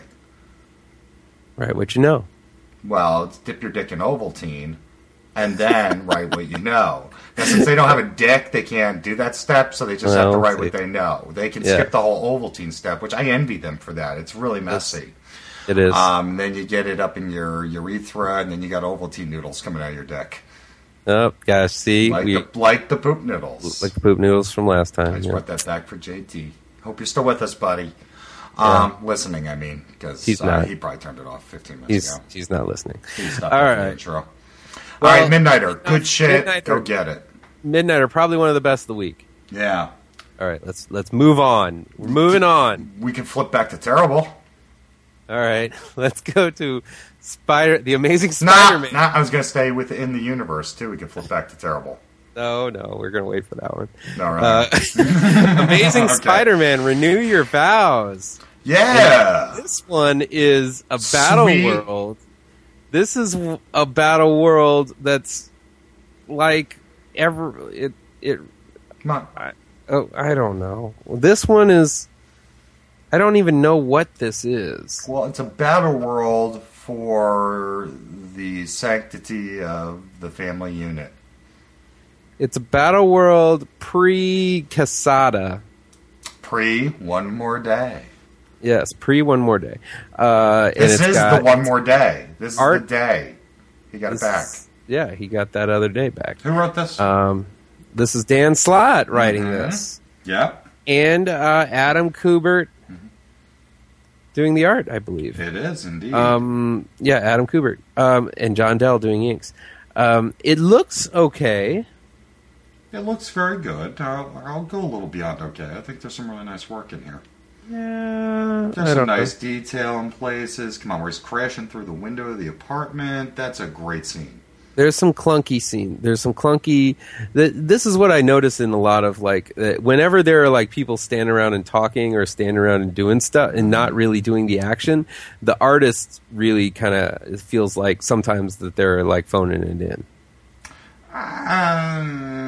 Write what you know. Well, it's dip your dick in Ovaltine and then write what you know. Now, since they don't have a dick, they can't do that step, so they just have to write what they know. They can skip the whole Ovaltine step, which I envy them for that. It's really messy. It is. Then you get it up in your urethra, and then you got Ovaltine noodles coming out of your dick. Oh, gosh, see? Like the poop noodles. Like the poop noodles from last time. I just brought that back for JT. Hope you're still with us, buddy. Listening, I mean, because he probably turned it off 15 minutes ago. He's not listening. He stopped the intro. All right, Midnighter. Good shit. Midnighter. Go get it. Midnighter, probably one of the best of the week. Yeah. All right, let's move on. We're moving on. We can flip back to Terrible. All right, let's go to the Amazing Spider-Man. I was going to stay within the universe, too. We can flip back to Terrible. No, we're going to wait for that one. All right. Amazing Spider-Man, Renew Your Vows. Yeah. And this one is a battle world. This is a battle world that's like I don't know. This one is. I don't even know what this is. Well, it's a battle world for the sanctity of the family unit. It's a battle world pre-Casada. Pre-One More Day. Yes, pre-One More Day. This is the One More Day. This is the day. He got it back. Yeah, he got that other day back. Who wrote this? This is Dan Slott writing this. Yep. And Adam Kubert doing the art, I believe. It is, indeed. Yeah, Adam Kubert. And John Dell doing inks. It looks okay. It looks very good. I'll go a little beyond okay. I think there's some really nice work in here. Yeah, there's some nice detail in places. Come on, where he's crashing through the window of the apartment. That's a great scene. There's some clunky scene. There's some clunky. This is what I notice in a lot of whenever there are like people standing around and talking or standing around and doing stuff and not really doing the action. The artist really kind of feels like sometimes that they're like phoning it in.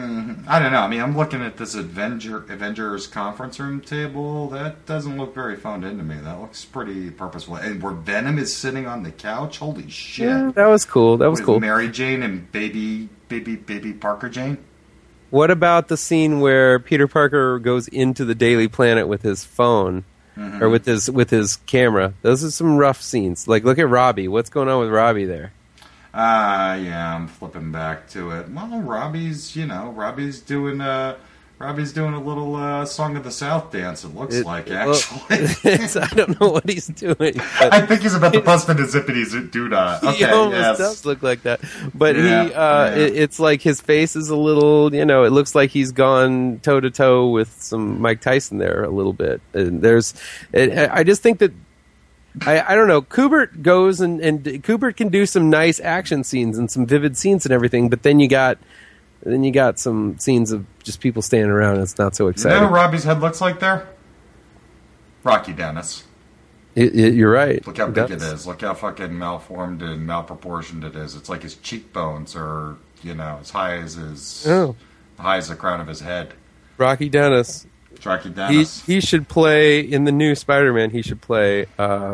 I don't know. I mean, I'm looking at this Avengers conference room table. That doesn't look very phoned into me. That looks pretty purposeful. And where Venom is sitting on the couch, holy shit! Yeah, that was cool. That was With cool. Mary Jane and baby Parker Jane. What about the scene where Peter Parker goes into the Daily Planet with his phone or with his camera? Those are some rough scenes. Like, look at Robbie. What's going on with Robbie there? Yeah, I'm flipping back to it. Well, Robbie's doing a little Song of the South dance. It looks like actually. I don't know what he's doing. But I think he's about to bust into Zippity Doodah. Okay, he almost yes. does look like that, but Yeah. it's like his face is a little. It looks like he's gone toe to toe with some Mike Tyson there a little bit. And I just think that. I don't know. Kubert goes and Kubert can do some nice action scenes and some vivid scenes and everything, but then you got some scenes of just people standing around and it's not so You exciting. know what Robbie's head looks like there? Rocky Dennis. You're right. Look how big it is. Look how fucking malformed and malproportioned it is. It's like his cheekbones are, as high as the crown of his head. Rocky Dennis. Rocky Dennis. He should play in the new Spider-Man. He should play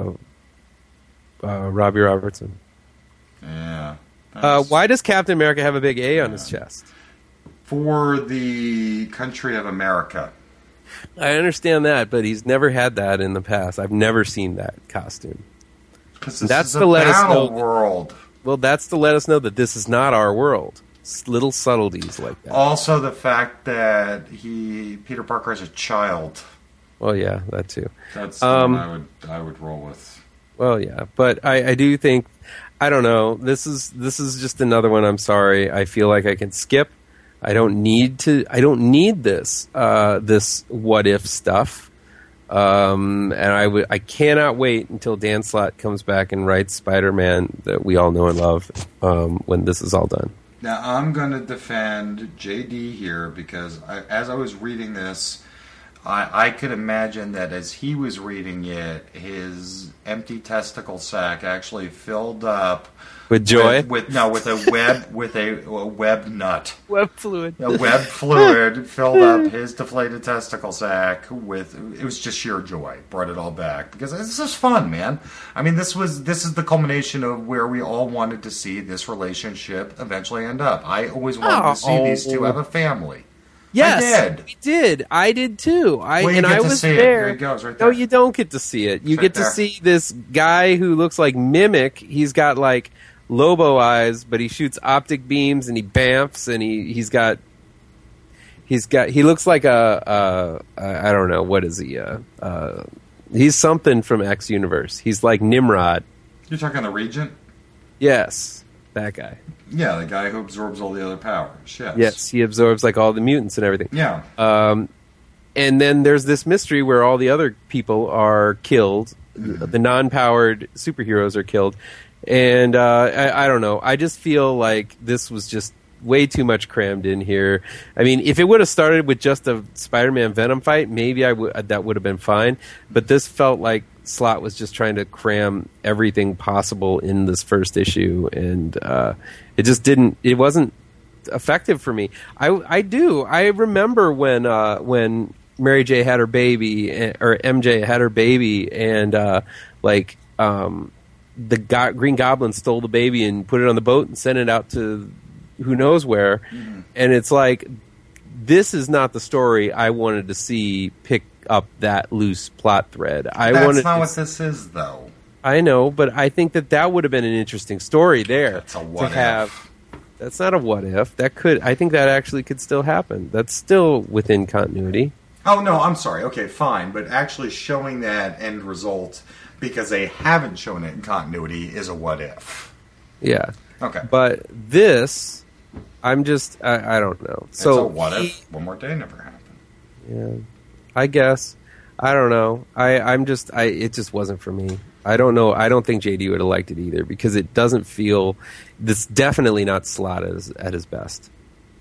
Robbie Robertson. Yeah. Why does Captain America have a big A on his chest? For the country of America. I understand that, but he's never had that in the past. I've never seen that costume. Because this That's is to a let us battle know- world. Well, that's to let us know that this is not our world. Little subtleties like that. Also, the fact that Peter Parker is a child. Well, yeah, that too. That's the one I would roll with. Well, yeah, but I do think, I don't know. This is just another one. I'm sorry. I feel like I can skip. I don't need this this what if stuff. And I cannot wait until Dan Slott comes back and writes Spider-Man that we all know and love when this is all done. Now, I'm going to defend JD here because as I was reading this, I could imagine that as he was reading it, his empty testicle sack actually filled up With joy? with a web nut. Web fluid. A web fluid filled up his deflated testicle sack it was just sheer joy. Brought it all back because this is fun, man. I mean, this is the culmination of where we all wanted to see this relationship eventually end up. I always wanted to see these two have a family. Yes, I did. we did. I did too. You get I to was see it. there. Here it goes, right No, there. you don't get to see it. You It's get right to there. see this guy who looks like Mimic. He's got like Lobo eyes, but he shoots optic beams and he bamfs and he looks like I don't know, what is he? He's something from X Universe. He's like Nimrod. You're talking the Regent? Yes, that guy. Yeah, the guy who absorbs all the other powers. Yes, he absorbs like all the mutants and everything. Yeah. And then there's this mystery where all the other people are killed. The non-powered superheroes are killed. And I don't know. I just feel like this was just way too much crammed in here. I mean, if it would have started with just a Spider-Man Venom fight, maybe that would have been fine. But this felt like Slott was just trying to cram everything possible in this first issue. And it just didn't... It wasn't effective for me. I remember when Mary J had her baby, or MJ had her baby, and the Green Goblin stole the baby and put it on the boat and sent it out to who knows where. Mm-hmm. And it's like, this is not the story I wanted to see pick up that loose plot thread. That's not what this is, though. I know, but I think that would have been an interesting story there. That's a what if. That's not a what if. I think that actually could still happen. That's still within continuity. Oh, no, I'm sorry. Okay, fine. But actually showing that end result because they haven't shown it in continuity is a what if. Yeah. Okay. But this, I'm just, I don't know. So it's a what if one more day never happened. Yeah. I guess. I don't know. It just wasn't for me. I don't know. I don't think JD would have liked it either because it doesn't feel, this definitely not Slott at his best.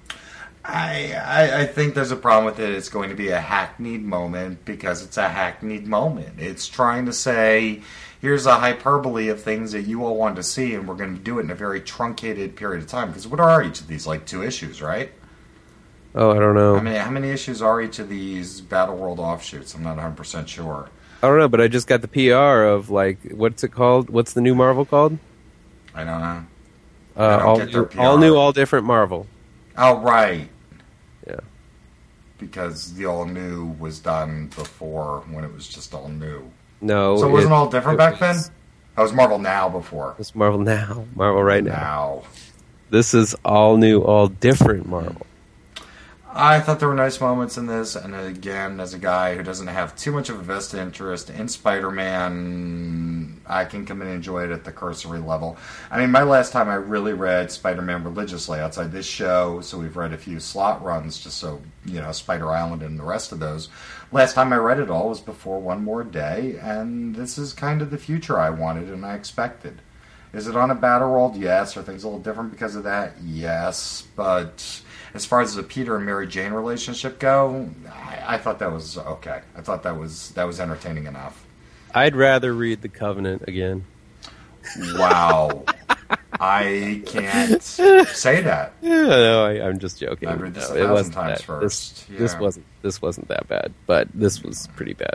I think there's a problem with it. It's going to be a hackneyed moment because it's a hackneyed moment. It's trying to say, here's a hyperbole of things that you all want to see, and we're going to do it in a very truncated period of time. Because what are each of these? Like 2 issues, right? Oh, I don't know. I mean, how many issues are each of these Battle World offshoots? I'm not 100% sure. I don't know, but I just got the PR of, like, what's it called? What's the new Marvel called? I don't know. I don't get their PR. All new, all different Marvel. Oh, right. Yeah. Because the all new was done before when it was just all new. No. So it wasn't all different back then? That was Marvel Now before. It's Marvel Now. Marvel right now. Now. This is all new, all different Marvel. I thought there were nice moments in this, and again, as a guy who doesn't have too much of a vested interest in Spider-Man, I can come and enjoy it at the cursory level. I mean, my last time I really read Spider-Man religiously outside this show, so we've read a few slot runs, just so, Spider Island and the rest of those. Last time I read it all was before One More Day, and this is kind of the future I wanted and I expected. Is it on a battle world? Yes. Are things a little different because of that? Yes. But as far as the Peter and Mary Jane relationship go, I thought that was okay. I thought that was entertaining enough. I'd rather read The Covenant again. Wow. I can't say that. Yeah, no, I'm just joking. I've read this No, 1,000 times first. This wasn't that bad, but this was pretty bad.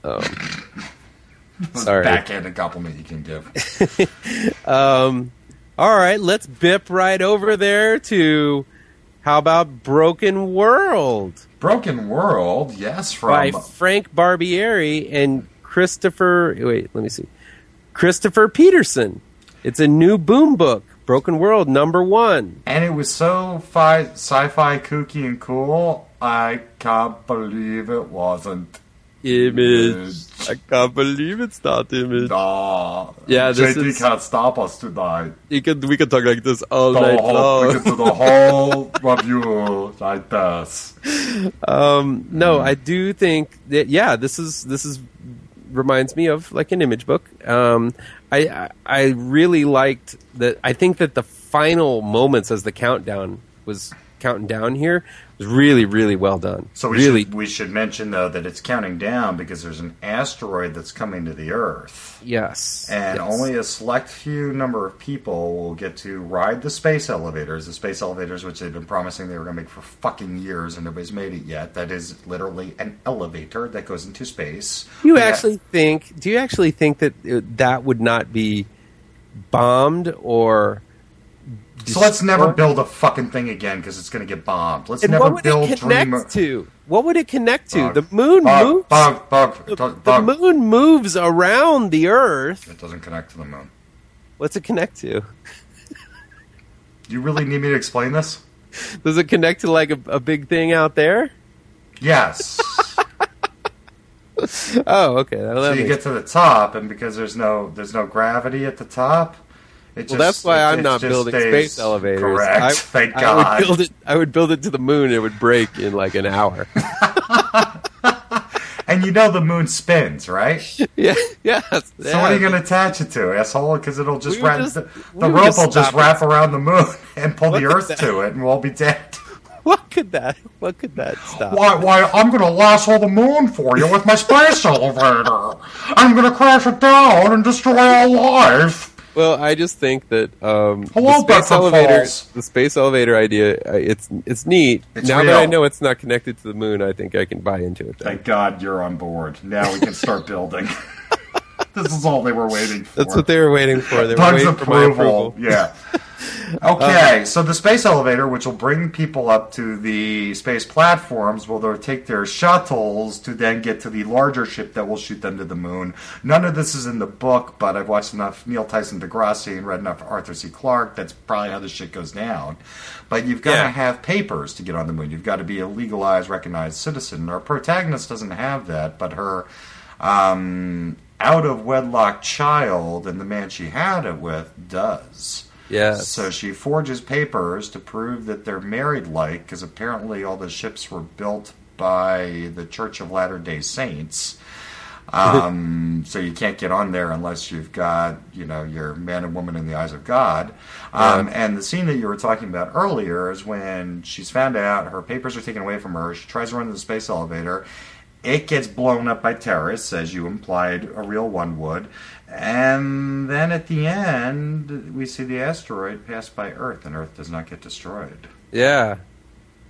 Sorry. Backhanded compliment you can give. All right, let's bip right over there to, how about Broken World? Broken World, yes, by Frank Barbieri and Christopher Peterson. It's a new Boom book, Broken World #1. And it was so sci-fi, kooky, and cool, I can't believe it wasn't Image. I can't believe it's not Image. Nah. Yeah, this JD is... can't stop us tonight. We could talk like this all night long. We could do the whole review like this. No, I do think that, this is reminds me of like an Image book. I really liked that. I think that the final moments as the countdown was counting down here was really, really well done. So we should mention though that it's counting down because there's an asteroid that's coming to the Earth. Yes. And only a select few number of people will get to ride the space elevators. The space elevators, which they've been promising they were going to make for fucking years, and nobody's made it yet. That is literally an elevator that goes into space. Do you actually think that that would not be bombed or? So let's never build a fucking thing again because it's going to get bombed. Let's never build to? What would it connect to? The moon moves. The moon moves around the Earth. It doesn't connect to the moon. What's it connect to? You really need me to explain this? Does it connect to like a big thing out there? Yes. Oh, okay. So you get to the top, and because there's no gravity at the top. That's why I'm not building space elevators. Correct. Thank God. I would build it to the moon. And it would break in like an hour. And the moon spins, right? Yeah. Yes. So what are you going to attach it to, asshole? Because it'll just the rope will just wrap around the moon and pull the Earth to it, and we'll be dead. What could that stop? Why? I'm going to lasso the moon for you with my space elevator. I'm going to crash it down and destroy all life. Well, I just think that the space elevator idea, it's neat. Now real. that I know it's not connected to the moon, I think I can buy into it. Thank God you're on board. Now we can start building. This is all they were waiting for. That's what they were waiting for. They were Doug's waiting for my approval. Yeah. Okay, so the space elevator, which will bring people up to the space platforms, will they'll take their shuttles to then get to the larger ship that will shoot them to the moon. None of this is in the book, but I've watched enough Neil Tyson Degrassi and read enough Arthur C. Clarke. That's probably how this shit goes down. But you've got to have papers to get on the moon. You've got to be a legalized, recognized citizen. Our protagonist doesn't have that, but her out-of-wedlock child and the man she had it with does. Yes. So she forges papers to prove that they're married-like, because apparently all the ships were built by the Church of Latter-day Saints. So you can't get on there unless you've got, your man and woman in the eyes of God. And the scene that you were talking about earlier is when she's found out her papers are taken away from her. She tries to run to the space elevator. It gets blown up by terrorists, as you implied a real one would. And then at the end, we see the asteroid pass by Earth, and Earth does not get destroyed. Yeah.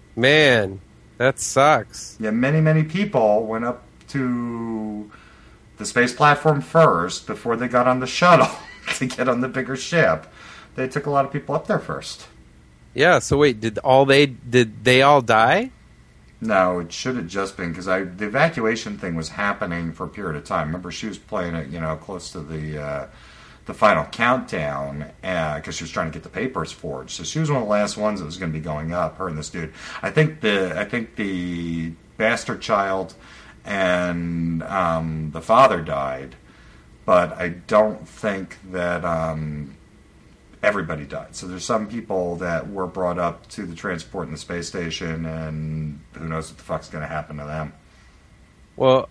Man, that sucks. Yeah, many people went up to the space platform first before they got on the shuttle to get on the bigger ship. They took a lot of people up there first. Yeah, so wait, did they all die? No, it should have just been because the evacuation thing was happening for a period of time. Remember, she was playing it, close to the final countdown because she was trying to get the papers forged. So she was one of the last ones that was going to be going up. Her and this dude. I think the bastard child and the father died, but I don't think that everybody died. So there's some people that were brought up to the transport in the space station, and who knows what the fuck's going to happen to them. Well,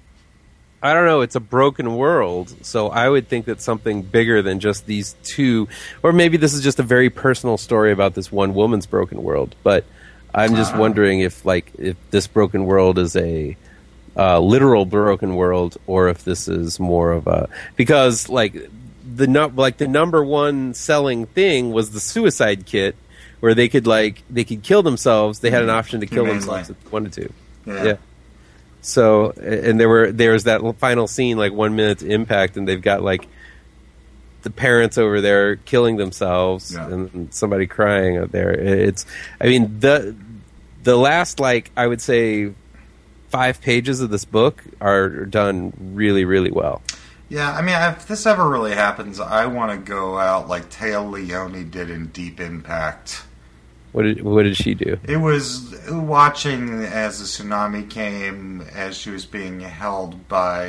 I don't know. It's a broken world, so I would think that something bigger than just these two, or maybe this is just a very personal story about this one woman's broken world. But I'm just wondering if this broken world is a literal broken world, or if this is more of a because the number one selling thing was the suicide kit, where they could kill themselves. They had an option to kill themselves if they wanted to. Yeah. So, and there's that final scene, 1 minute to impact, and they've got the parents over there killing themselves and somebody crying out there. The last I would say 5 pages of this book are done really, really well. Yeah, if this ever really happens, I want to go out like Téa Leoni did in Deep Impact. What did she do? It was watching as the tsunami came, as she was being held by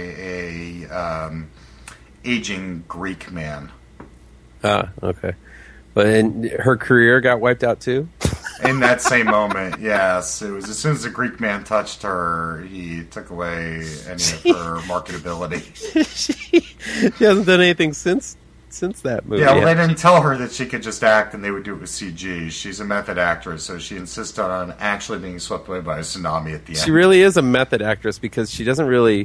a aging Greek man. Ah, okay. But her career got wiped out too? In that same moment, yes. It was as soon as the Greek man touched her, he took away any of her marketability. She hasn't done anything since that movie. Yeah, well, they didn't tell her that she could just act and they would do it with CG. She's a method actress, so she insisted on actually being swept away by a tsunami at the end. She really is a method actress because she doesn't really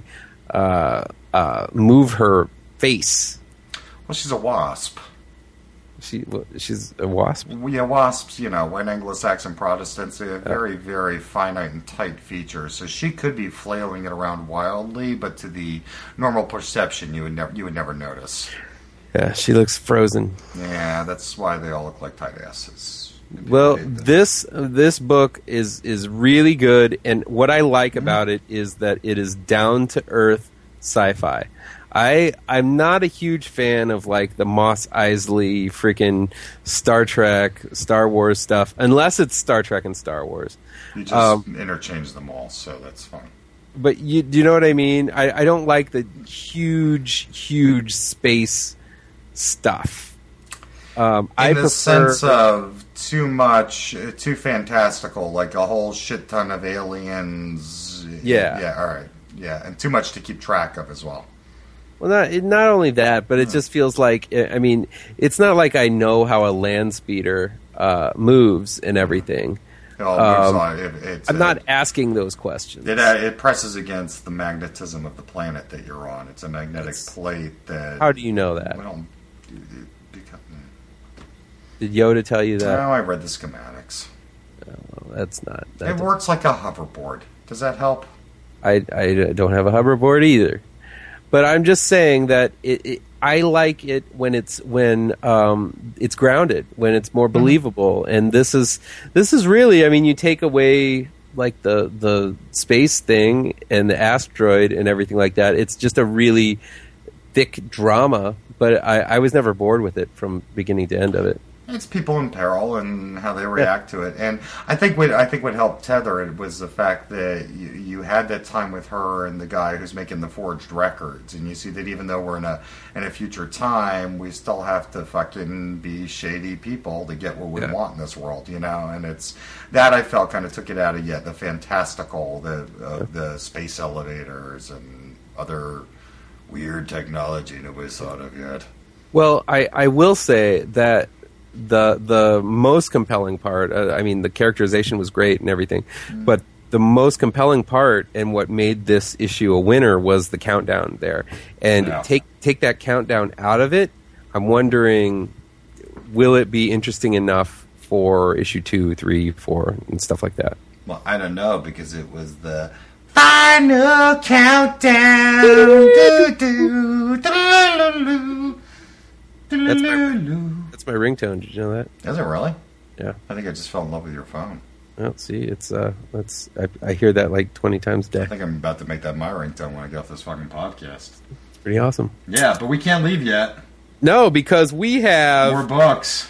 move her face. Well, she's a wasp. She's a wasp? Yeah, wasps, when Anglo-Saxon Protestants, they have very, very finite and tight features. So she could be flailing it around wildly, but to the normal perception, you would never notice. Yeah, she looks frozen. Yeah, that's why they all look like tight asses. Well, this book is really good, and what I like about it is that it is down-to-earth sci-fi. I'm not a huge fan of the Mos Eisley freaking Star Trek, Star Wars stuff, unless it's Star Trek and Star Wars. You just interchange them all, so that's fine. But do you know what I mean? I don't like the huge space stuff. In the sense of too much, too fantastical, like a whole shit ton of aliens. Yeah, all right. Yeah, and too much to keep track of as well. Well, not only that, but it just feels like, it's not like I know how a land speeder moves and everything. I'm not asking those questions. It presses against the magnetism of the planet that you're on. It's a magnetic plate that... How do you know that? Did Yoda tell you that? No, I read the schematics. Oh, that's not... It works like a hoverboard. Does that help? I don't have a hoverboard either. But I'm just saying that I like it when it's grounded, when it's more believable. And this is really, you take away the space thing and the asteroid and everything like that. It's just a really thick drama, but I was never bored with it from beginning to end of it. It's people in peril and how they react to it. And I think what helped tether it was the fact that you had that time with her and the guy who's making the forged records, and you see that even though we're in a future time, we still have to fucking be shady people to get what we want in this world, And it's that I felt kind of took it out of the fantastical, the space elevators and other weird technology nobody's thought of yet. Well, I will say that the most compelling part, the characterization was great and everything, but the most compelling part and what made this issue a winner was the countdown there. And take that countdown out of it, I'm wondering, will it be interesting enough 4, issue 2, 3, 4, and stuff like that. Well, I don't know, because it was the final countdown. Do, do, do, That's my ringtone. Did you know that? Is it really? Yeah. I think I just fell in love with your phone. Well, see, it's I hear that like 20 times a I day. think I'm about to make that my ringtone when I get off this fucking podcast. It's pretty awesome. Yeah, but we can't leave yet. No, because we have More books.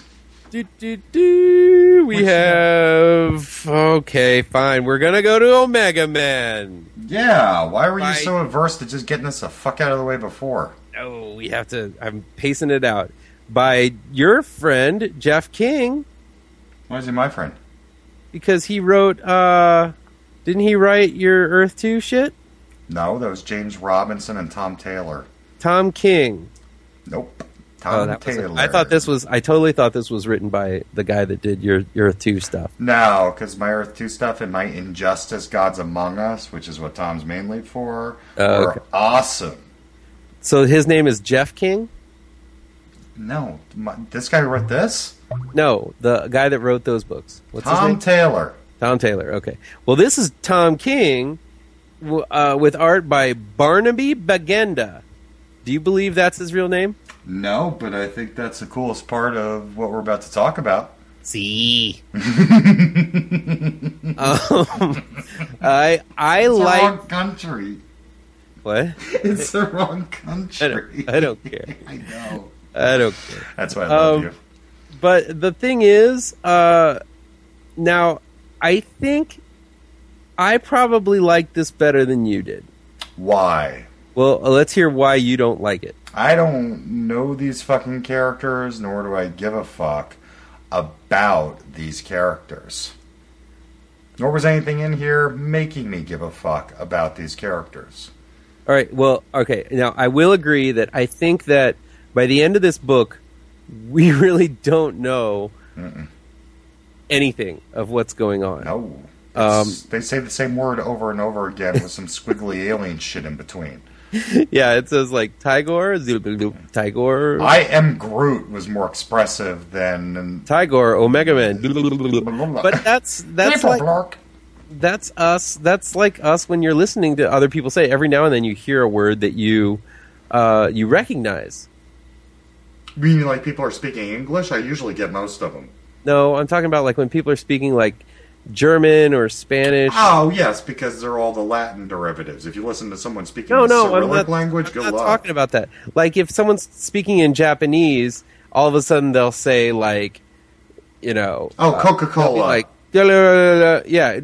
We Which- have okay, fine. We're gonna go to Omega Man. Yeah, why were you Right. so averse to just getting us the fuck out of the way before? No, we have to. I'm pacing it out by your friend Jeff King Why is he my friend? because he wrote. Didn't he write your Earth 2 shit? No, that was James Robinson and Tom Taylor. Tom King. Nope. Oh, Tom that was Taylor. I thought this was. I totally thought this was written by the guy that did your Earth 2 stuff. No, because my Earth 2 stuff and my Injustice Gods Among Us, which is what Tom's mainly for, were Okay. awesome. So his name is Jeff King. No, this guy wrote this? No, the guy that wrote those books. What's his Tom name? Taylor. Tom Taylor. Okay. Well, this is Tom King with art by Barnaby Bagenda. Do you believe that's his real name? No, but I think that's the coolest part of what we're about to talk about. See. I It's the like wrong country. what? It's the wrong country. I don't care. I know. I don't care. That's why I love you. But the thing is, now I think I probably like this better than you did. Why? Well, let's hear why you don't like it. I don't know these fucking characters, nor do I give a fuck about these characters. Nor was anything in here making me give a fuck about these characters. All right. Well, okay. Now, I will agree that I think that by the end of this book, we really don't know anything of what's going on. No. They say the same word over and over again with some squiggly alien shit in between. Yeah, it says like Tigor, Tigor, I Am Groot was more expressive than... Tigor, Omega Man. But that's like Blark. that's us. That's like us when you're listening to other people say. Every now and then you hear a word that you recognize. Meaning like people are speaking English? I usually get most of them. No, I'm talking about like when people are speaking like German or Spanish. Oh, yes, because they're all the Latin derivatives. If you listen to someone speaking No, the I'm Cyrillic not, language, I'm good not luck. talking about that. Like if someone's speaking in Japanese, all of a sudden they'll say like, you know, Oh, they'll be Coca-Cola. like, yeah,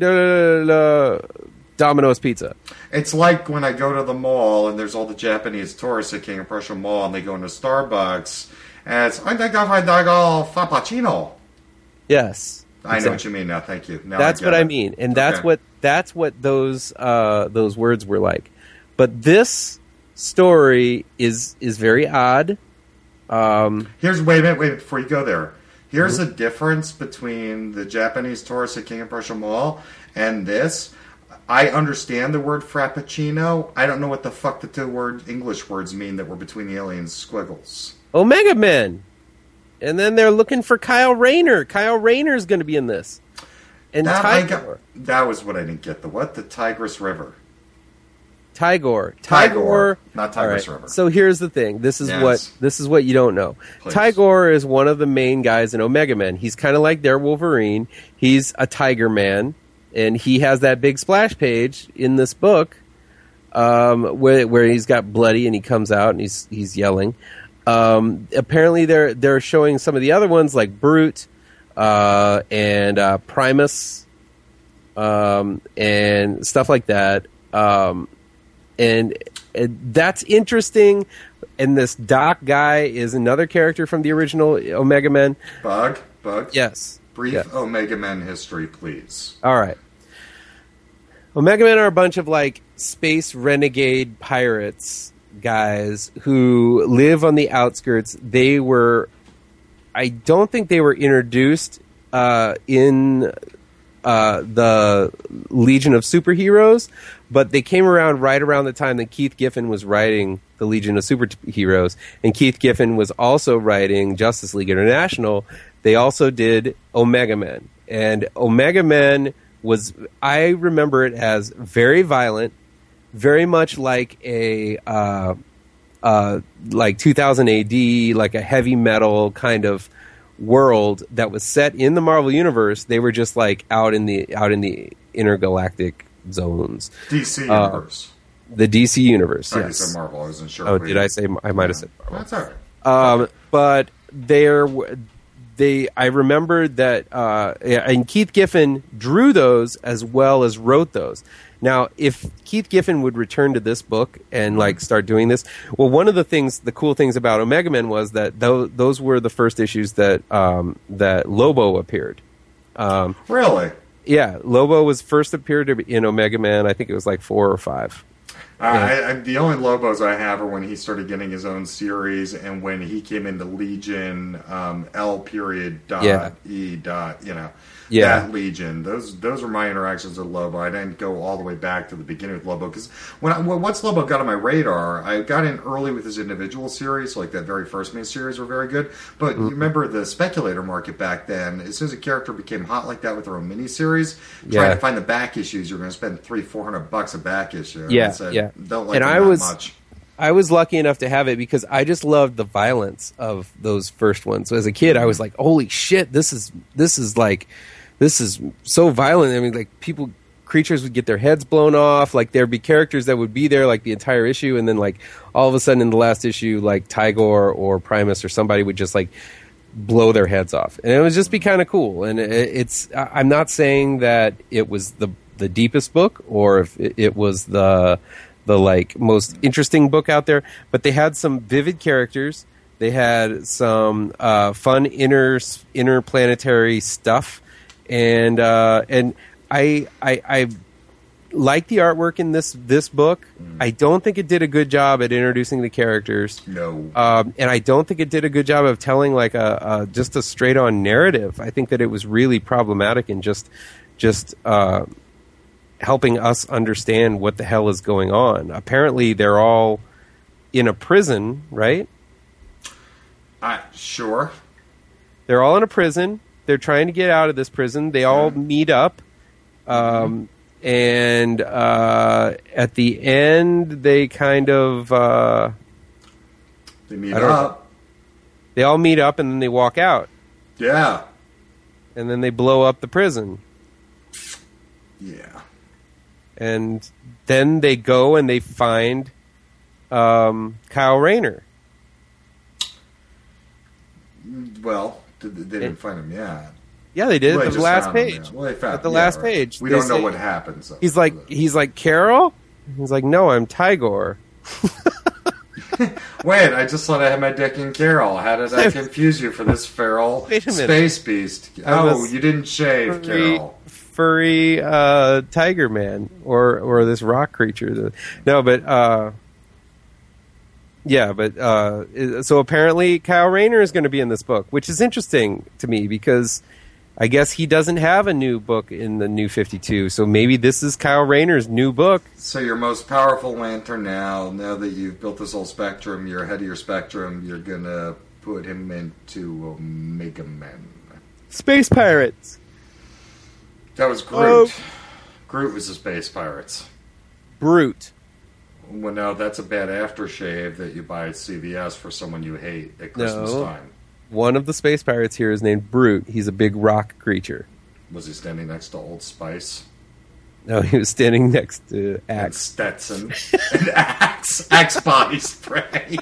Domino's Pizza. It's like when I go to the mall and there's all the Japanese tourists at King of Prussia Mall and they go into Starbucks and it's, I think I got Frappuccino. Yes. I know exactly. what you mean now, thank you. Now That's get what I it. mean, and that's Okay. what those words were like. But this story is very odd. Here's, wait a minute, before you go there. Here's the difference between the Japanese tourists at King of Prussia Mall and this. I understand the word Frappuccino. I don't know what the fuck the two English words mean that were between the aliens' squiggles. Omega Men. And then they're looking for Kyle Rayner. Kyle Rayner's going to be in this. And Tigor. That was what I didn't get. The what? The Tigris River. Tigor. Not Tigris River. So here's the thing. This is what you don't know. Please. Tigor is one of the main guys in Omega Men. He's kind of like their Wolverine. He's a Tiger Man, and he has that big splash page in this book where he's got bloody and he comes out and he's yelling. Apparently they're showing some of the other ones like Brute and Primus and stuff like that. And that's interesting. And this Doc guy is another character from the original Omega Men. Bug? Yes. Brief Yes. Omega Men history, please. All right. Omega Men are a bunch of like space renegade pirates guys who live on the outskirts. I don't think they were introduced in the Legion of Superheroes, But they came around right around the time that Keith Giffen was writing the Legion of Superheroes, and Keith Giffen was also writing Justice League International. They also did Omega Men, and Omega Men was, I remember it as very violent, very much like a like 2000 AD, like a heavy metal kind of world that was set in the Marvel universe. They were just like out in the intergalactic zones. DC universe. The DC universe. I Yes. said Marvel. I wasn't sure. Oh, did I say? I might have said Marvel. That's all right. But I remember that, and Keith Giffen drew those as well as wrote those. Now, if Keith Giffen would return to this book and like start doing this, well, one of the cool things about Omega Men was that those were the first issues that that Lobo appeared. Really? Yeah, Lobo was first appeared in Omega Men. I think it was like 4 or 5. The only Lobos I have are when he started getting his own series and when he came into Legion, that Legion. Those were my interactions with Lobo. I didn't go all the way back to the beginning with Lobo because once Lobo got on my radar, I got in early with his individual series, like that very first main series were very good. But you remember the speculator market back then? As soon as a character became hot like that with their own miniseries, trying to find the back issues, you're going to spend $300-400 a back issue. Don't like much. I was lucky enough to have it because I just loved the violence of those first ones. So as a kid, I was like, "Holy shit! This is so violent." I mean, like creatures would get their heads blown off. Like there'd be characters that would be there like the entire issue, and then like all of a sudden in the last issue, like Tigor or Primus or somebody would just like blow their heads off, and it would just be kind of cool. And I'm not saying that it was the deepest book or if it was the like most interesting book out there, but they had some vivid characters. They had some fun interplanetary stuff, and I like the artwork in this book. I don't think it did a good job at introducing the characters. No, and I don't think it did a good job of telling like just a straight on narrative. I think that it was really problematic and just helping us understand what the hell is going on. Apparently, they're all in a prison, right? Sure. They're all in a prison. They're trying to get out of this prison. They all meet up. And at the end, they kind of... they meet up. They all meet up, and then they walk out. Yeah. And then they blow up the prison. Yeah. And then they go and they find Kyle Rayner. Well, they didn't find him yet. Yeah, they did at the last page. Well, they found at the last page. We don't know what happens. Though. He's like, Carol? He's like, no, I'm Tigor. Wait, I just thought I had my dick in Carol. How did I confuse you for this feral space beast? Oh, you didn't shave, Carol. Furry tiger man or this rock creature. No, but so apparently Kyle Rayner is going to be in this book, which is interesting to me because I guess he doesn't have a new book in the New 52, so maybe this is Kyle Rayner's new book. So your most powerful Lantern now that you've built this whole spectrum, you're ahead of your spectrum, you're going to put him into Omega Men. Space Pirates! That was Groot. Groot was the Space Pirates. Brute. Well, no, that's a bad aftershave that you buy at CVS for someone you hate at Christmas time. One of the Space Pirates here is named Brute. He's a big rock creature. Was he standing next to Old Spice? No, he was standing next to Axe. And Stetson. And Axe. Axe body spray.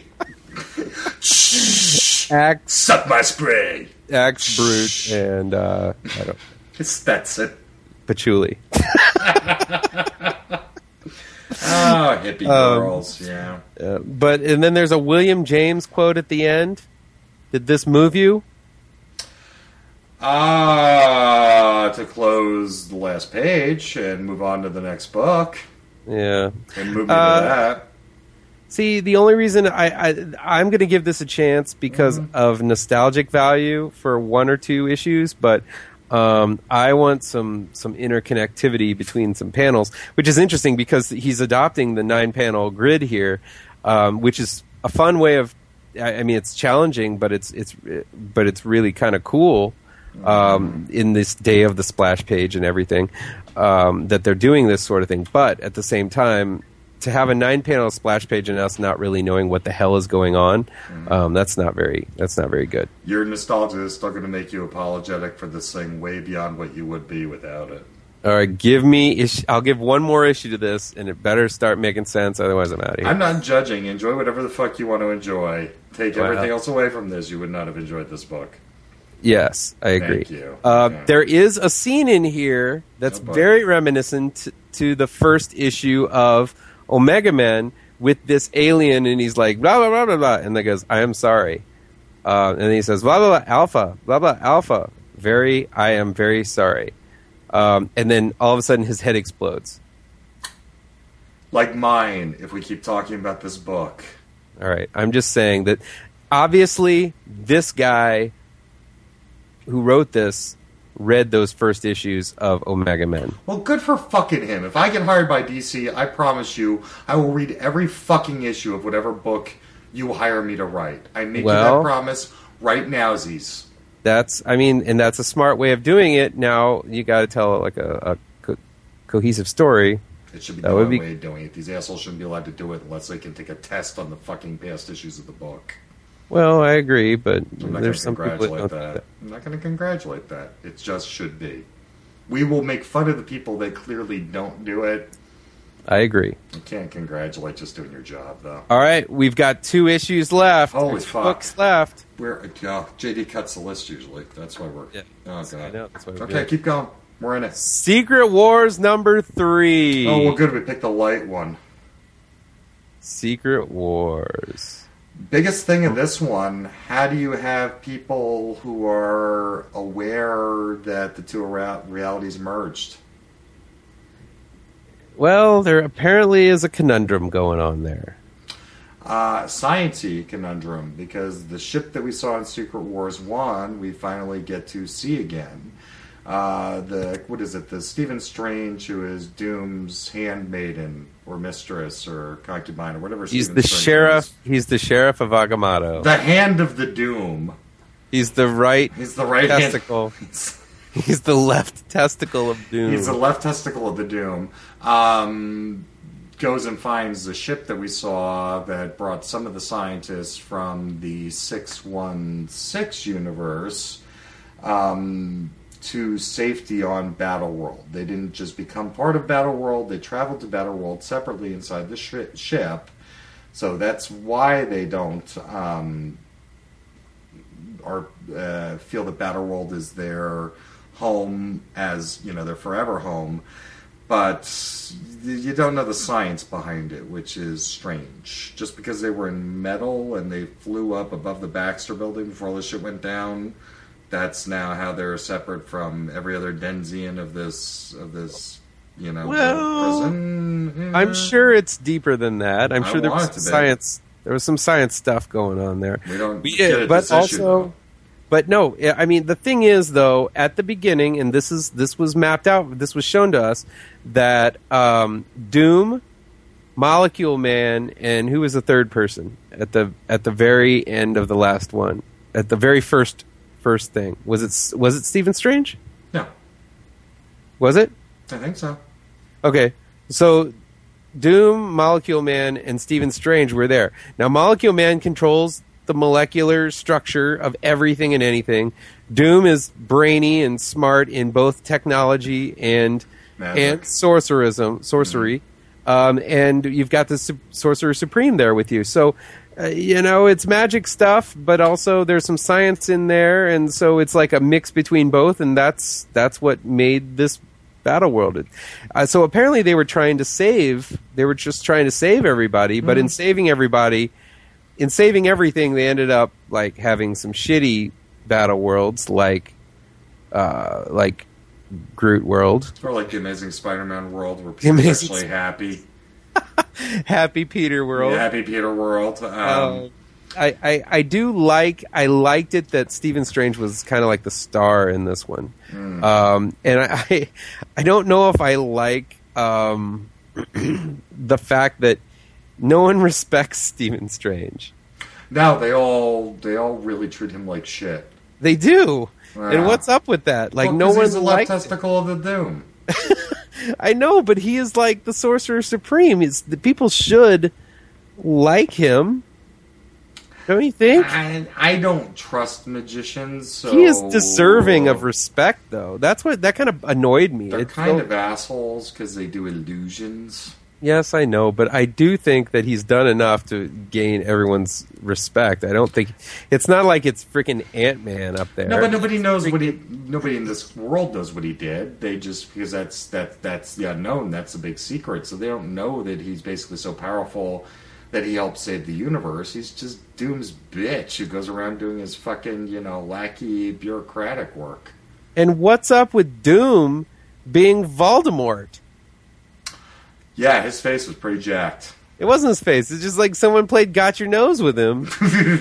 Axe. Suck my spray. Axe, Brute, and I don't. Stetson. Patchouli. Oh, hippie girls, yeah. And then there's a William James quote at the end. Did this move you? To close the last page and move on to the next book. Yeah. And move me to that. See, the only reason I'm going to give this a chance because of nostalgic value for one or two issues, but I want some interconnectivity between some panels, which is interesting because he's adopting the 9-panel grid here, which is a fun way of. I mean, it's challenging, but it's really kind of cool in this day of the splash page and everything that they're doing this sort of thing. But at the same time, to have a 9-panel splash page and us not really knowing what the hell is going on, that's not very good. Your nostalgia is still going to make you apologetic for this thing way beyond what you would be without it. All right, I'll give one more issue to this, and it better start making sense. Otherwise, I'm out of here. I'm not judging. Enjoy whatever the fuck you want to enjoy. Take everything else away from this. You would not have enjoyed this book. Yes, I agree. Thank you. There is a scene in here that's very reminiscent to the first issue of Omega Man with this alien, and he's like, blah, blah, blah, blah, blah, and then goes, I am sorry. And then he says, blah, blah, blah, alpha, blah, blah, alpha. I am very sorry. And then all of a sudden his head explodes. Like mine, if we keep talking about this book. All right, I'm just saying that obviously this guy who wrote this read those first issues of Omega Men. Well, good for fucking him. If I get hired by DC, I promise you, I will read every fucking issue of whatever book you hire me to write. I make you that promise right now, Zeez. That's a smart way of doing it. Now you got to tell like a cohesive story. It should be the only way of doing it. These assholes shouldn't be allowed to do it unless they can take a test on the fucking past issues of the book. Well, I agree, but there's some people that don't do that. I'm not going to congratulate that. It just should be. We will make fun of the people that clearly don't do it. I agree. You can't congratulate just doing your job, though. All right, we've got 2 issues left. Holy fuck. Books left. JD cuts the list usually. That's why we're... Yeah, oh, God. I know. That's why okay, keep going. We're in it. Secret Wars number 3. Oh, well, good. We picked the light one. Secret Wars. Biggest thing in this one, how do you have people who are aware that the two realities merged? Well, there apparently is a conundrum going on there. Science-y conundrum, because the ship that we saw in Secret Wars 1, we finally get to see again. The Stephen Strange, who is Doom's handmaiden or mistress or concubine or whatever. He's the sheriff. He's the sheriff of Agamotto. The hand of the Doom. He's the right. He's the right testicle. He's the left testicle of Doom. He's the left testicle of the Doom. Goes and finds the ship that we saw that brought some of the scientists from the 616 universe to safety on Battleworld. They didn't just become part of Battleworld, they traveled to Battleworld separately inside the ship. So that's why they don't feel that Battleworld is their home, as their forever home. But you don't know the science behind it, which is strange. Just because they were in metal and they flew up above the Baxter building before all this shit went down, that's now how they're separate from every other Denzian of this prison. I'm sure it's deeper than that. I'm sure there was some science. There was some science stuff going on there. We don't get it, but also. But no, I mean, the thing is, though, at the beginning, and this was mapped out, this was shown to us, that Doom, Molecule Man, and who was the third person at the very end of the last one, at the very first thing, was it Stephen Strange? No. Was it? I think so. Okay, so Doom, Molecule Man, and Stephen Strange were there. Now, Molecule Man controls the molecular structure of everything and anything. Doom is brainy and smart in both technology and sorcery. Mm-hmm. And you've got the Sorcerer Supreme there with you. So, it's magic stuff, but also there's some science in there, and so it's like a mix between both, and that's what made this Battleworld. So apparently they were just trying to save everybody, but in saving everybody, in saving everything, they ended up like having some shitty battle worlds, like Groot World, or like the Amazing Spider-Man world, where people are actually happy. Happy Peter World. Yeah, Happy Peter World. I liked it that Stephen Strange was kind of like the star in this one. And I don't know if I like the fact that no one respects Stephen Strange. No, they all really treat him like shit. They do. Yeah. And what's up with that? Like, no he's one's the left testicle of the Doom. I know, but he is like the Sorcerer Supreme. The people should like him. Don't you think? I don't trust magicians. So he is deserving of respect, though. That kind of annoyed me. They're kind of assholes because they do illusions. Yes, I know, but I do think that he's done enough to gain everyone's respect. I don't think it's not like it's freaking Ant-Man up there. No, but nobody knows nobody in this world knows what he did. They just because that's the unknown. That's the big secret. So they don't know that he's basically so powerful that he helped save the universe. He's just Doom's bitch who goes around doing his fucking lackey bureaucratic work. And what's up with Doom being Voldemort? Yeah, his face was pretty jacked. It wasn't his face. It's just like someone played Got Your Nose with him.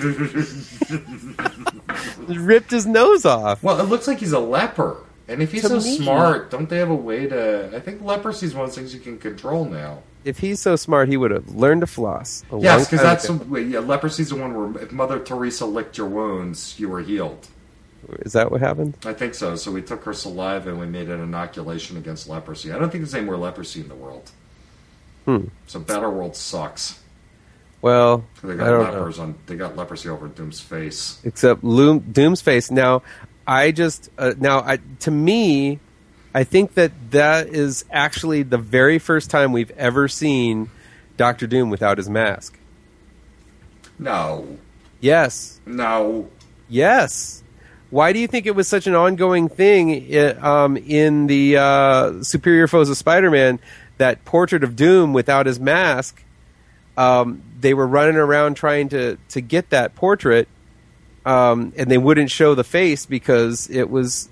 Ripped his nose off. Well, it looks like he's a leper. And if he's so smart, don't they have a way to... I think leprosy is one of those things you can control now. If he's so smart, he would have learned to floss. Yes, because leprosy's the one where if Mother Teresa licked your wounds, you were healed. Is that what happened? I think so. So we took her saliva and we made an inoculation against leprosy. I don't think there's any more leprosy in the world. So Battleworld sucks. Well, they got they got leprosy over Doom's face. Except Doom's face. Now, to me, I think that is actually the very first time we've ever seen Doctor Doom without his mask. No. Yes. No. Yes. Why do you think it was such an ongoing thing in the Superior Foes of Spider-Man? That portrait of Doom without his mask, they were running around trying to get that portrait, and they wouldn't show the face because it was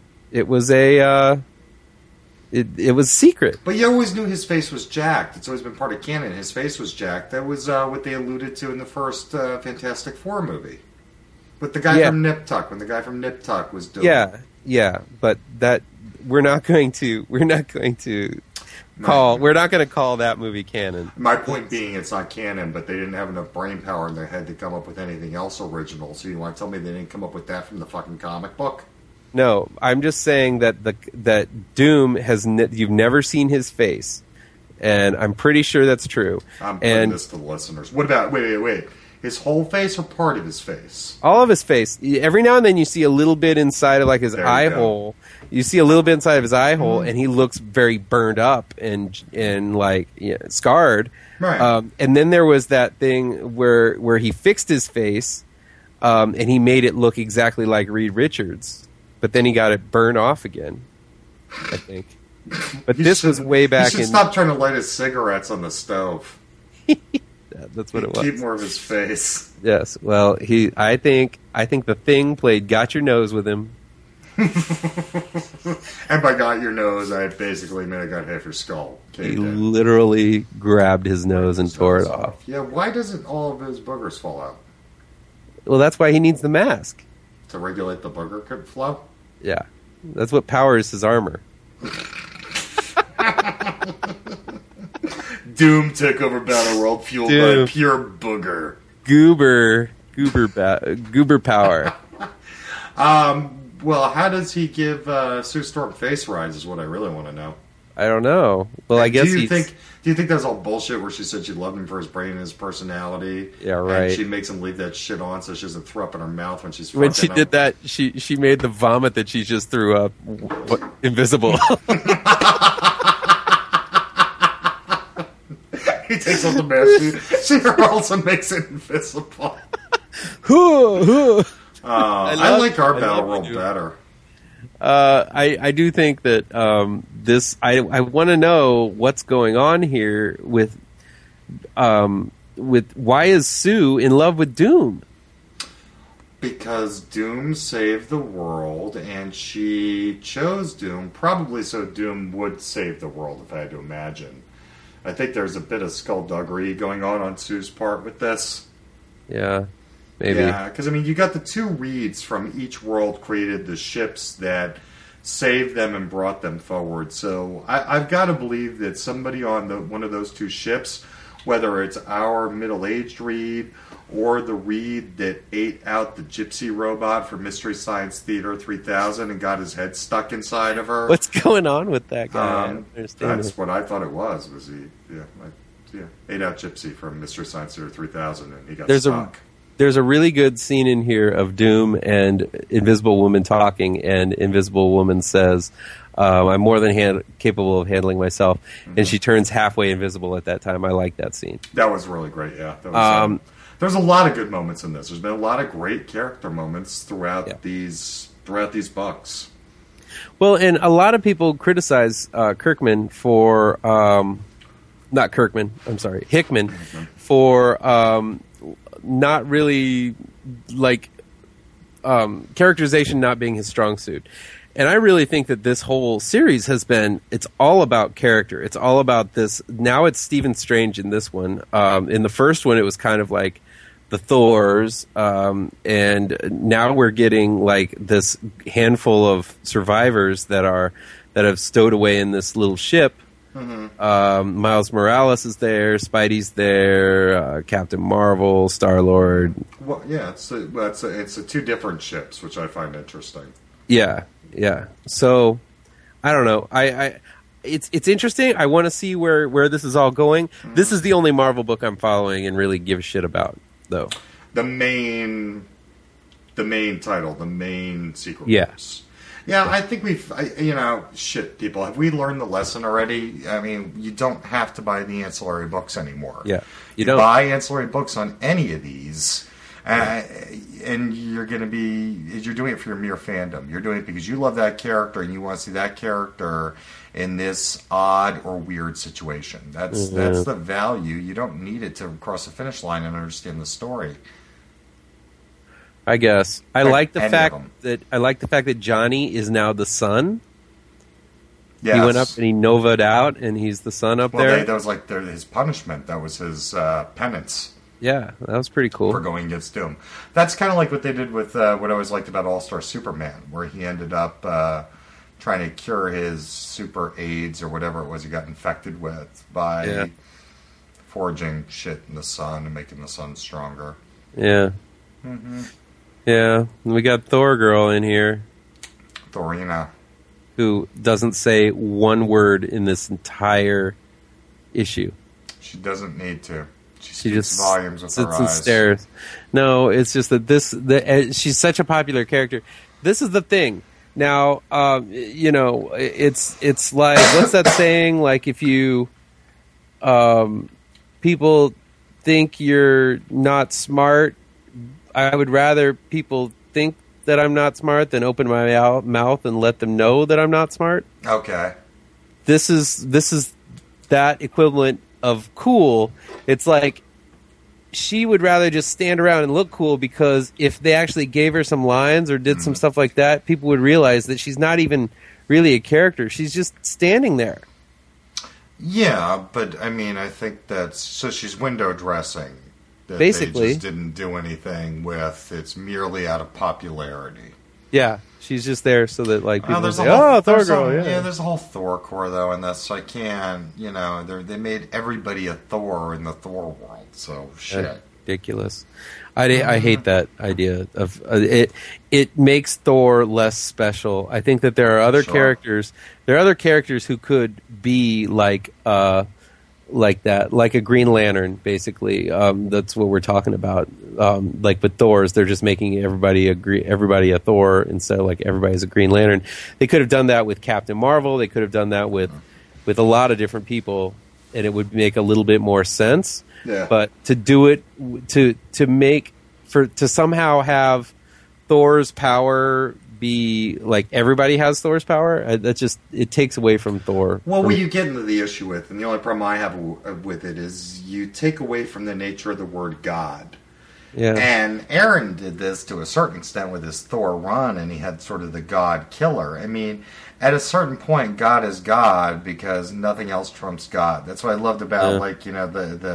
secret. But you always knew his face was jacked. It's always been part of canon. His face was jacked. That was what they alluded to in the first Fantastic Four movie, with the guy from Nip Tuck. When the guy from Nip Tuck was Doom. Yeah, but that we're not going to call that movie canon. My point being, it's not canon, but they didn't have enough brain power in their head to come up with anything else original. So you want to tell me they didn't come up with that from the fucking comic book? No, I'm just saying that that Doom you've never seen his face, and I'm pretty sure that's true. I'm putting this to the listeners. What about wait? His whole face or part of his face? All of his face. Every now and then you see a little bit inside of like his eye hole. You see a little bit inside of his eye hole, and he looks very burned up and like scarred. Right. And then there was that thing where he fixed his face, and he made it look exactly like Reed Richards, but then he got it burned off again, I think. But this was way back. He should stop trying to light his cigarettes on the stove. That's what it was. Keep more of his face. Yes. Well, I think the Thing played Got Your Nose with him. And by got your nose, I basically meant I got half your skull. He literally grabbed his nose and tore it off. Yeah, why doesn't all of his boogers fall out? Well, that's why he needs the mask. To regulate the booger flow? Yeah. That's what powers his armor. Doom took over Battleworld fueled by pure booger. Goober power. Well, how does he give Sue Storm face rides is what I really want to know. I don't know. Well, I guess do you think that's all bullshit where she said she loved him for his brain and his personality? Yeah, right. And she makes him leave that shit on so she doesn't throw up in her mouth when she's When she did that, she made the vomit that she just threw up invisible. He takes off the mask. She also makes it invisible. I like our Battleworld better. I do think that this. I want to know what's going on here with why is Sue in love with Doom? Because Doom saved the world, and she chose Doom probably so Doom would save the world. If I had to imagine, I think there's a bit of skullduggery going on Sue's part with this. Yeah. maybe. Yeah, because I mean, you got the two Reeds from each world created the ships that saved them and brought them forward. So I've got to believe that somebody on one of those two ships, whether it's our middle-aged Reed or the Reed that ate out the gypsy robot for Mystery Science Theater 3000 and got his head stuck inside of her. What's going on with that guy? I don't understand. That's what I thought it was he, ate out Gypsy from Mystery Science Theater 3000 and he got stuck. There's a really good scene in here of Doom and Invisible Woman talking, and Invisible Woman says, I'm more than capable of handling myself, and she turns halfway invisible at that time. I like that scene. That was really great, yeah. That was, there's a lot of good moments in this. There's been a lot of great character moments throughout these books. Well, and a lot of people criticize Hickman for not really, like, characterization not being his strong suit. And I really think that this whole series it's all about character. It's all about this. Now it's Stephen Strange in this one. In the first one, it was kind of like the Thors. And now we're getting, like, this handful of survivors that have stowed away in this little ship. Mm-hmm. Miles Morales is there, Spidey's there, Captain Marvel, Star-Lord. Well, yeah, it's two different ships, which I find interesting. Yeah. So, I don't know. It's interesting. I want to see where this is all going. Mm-hmm. This is the only Marvel book I'm following and really give a shit about, though. The main title, the main secret. Yeah. Books. Yeah, I think people, have we learned the lesson already? I mean, you don't have to buy the ancillary books anymore. Yeah. You don't buy ancillary books on any of these, and you're doing it for your mere fandom. You're doing it because you love that character and you want to see that character in this odd or weird situation. That's the value. You don't need it to cross the finish line and understand the story. I guess I like the fact that Johnny is now the son. Yes. He went up and he novaed out, and he's the son up there. That was like his punishment. That was his penance. Yeah, that was pretty cool for going against Doom. That's kind of like what they did with what I always liked about All-Star Superman, where he ended up trying to cure his super AIDS or whatever it was he got infected with by forging shit in the sun and making the sun stronger. Yeah. Mm-hmm. Yeah, we got Thor Girl in here. Thorina. Who doesn't say one word in this entire issue. She doesn't need to. She just volumes with her eyes. And stares. No, it's just that she's such a popular character. This is the thing. Now, it's like, what's that saying? Like, if you, people think you're not smart, I would rather people think that I'm not smart than open my mouth and let them know that I'm not smart. Okay. This is that equivalent of cool. It's like she would rather just stand around and look cool, because if they actually gave her some lines or did some stuff like that, people would realize that she's not even really a character. She's just standing there. Yeah, but I mean, I think so she's window dressing. That basically, they just didn't do anything with. It's merely out of popularity. Yeah, she's just there so that like people say, "Oh, Thor Girl." Yeah, there's a whole Thor core though, and that's I can't. They made everybody a Thor in the Thor world, so shit. Ridiculous. I hate that idea of it. It makes Thor less special. I think that there are other characters. There are other characters who could be like that, like a Green Lantern, basically. That's what we're talking about. Like with Thor's, they're just making everybody a Thor instead of like everybody's a Green Lantern. They could have done that with Captain Marvel. They could have done that with a lot of different people, and it would make a little bit more sense. Yeah. But to do it, to somehow have Thor's power be like everybody has Thor's power, it takes away from Thor. Well, what you get into the issue with, and the only problem I have with it, is you take away from the nature of the word God. Yeah. And Aaron did this to a certain extent with his Thor run, and he had sort of the God killer. I mean, at a certain point, God is God because nothing else trumps God. That's what I loved about, the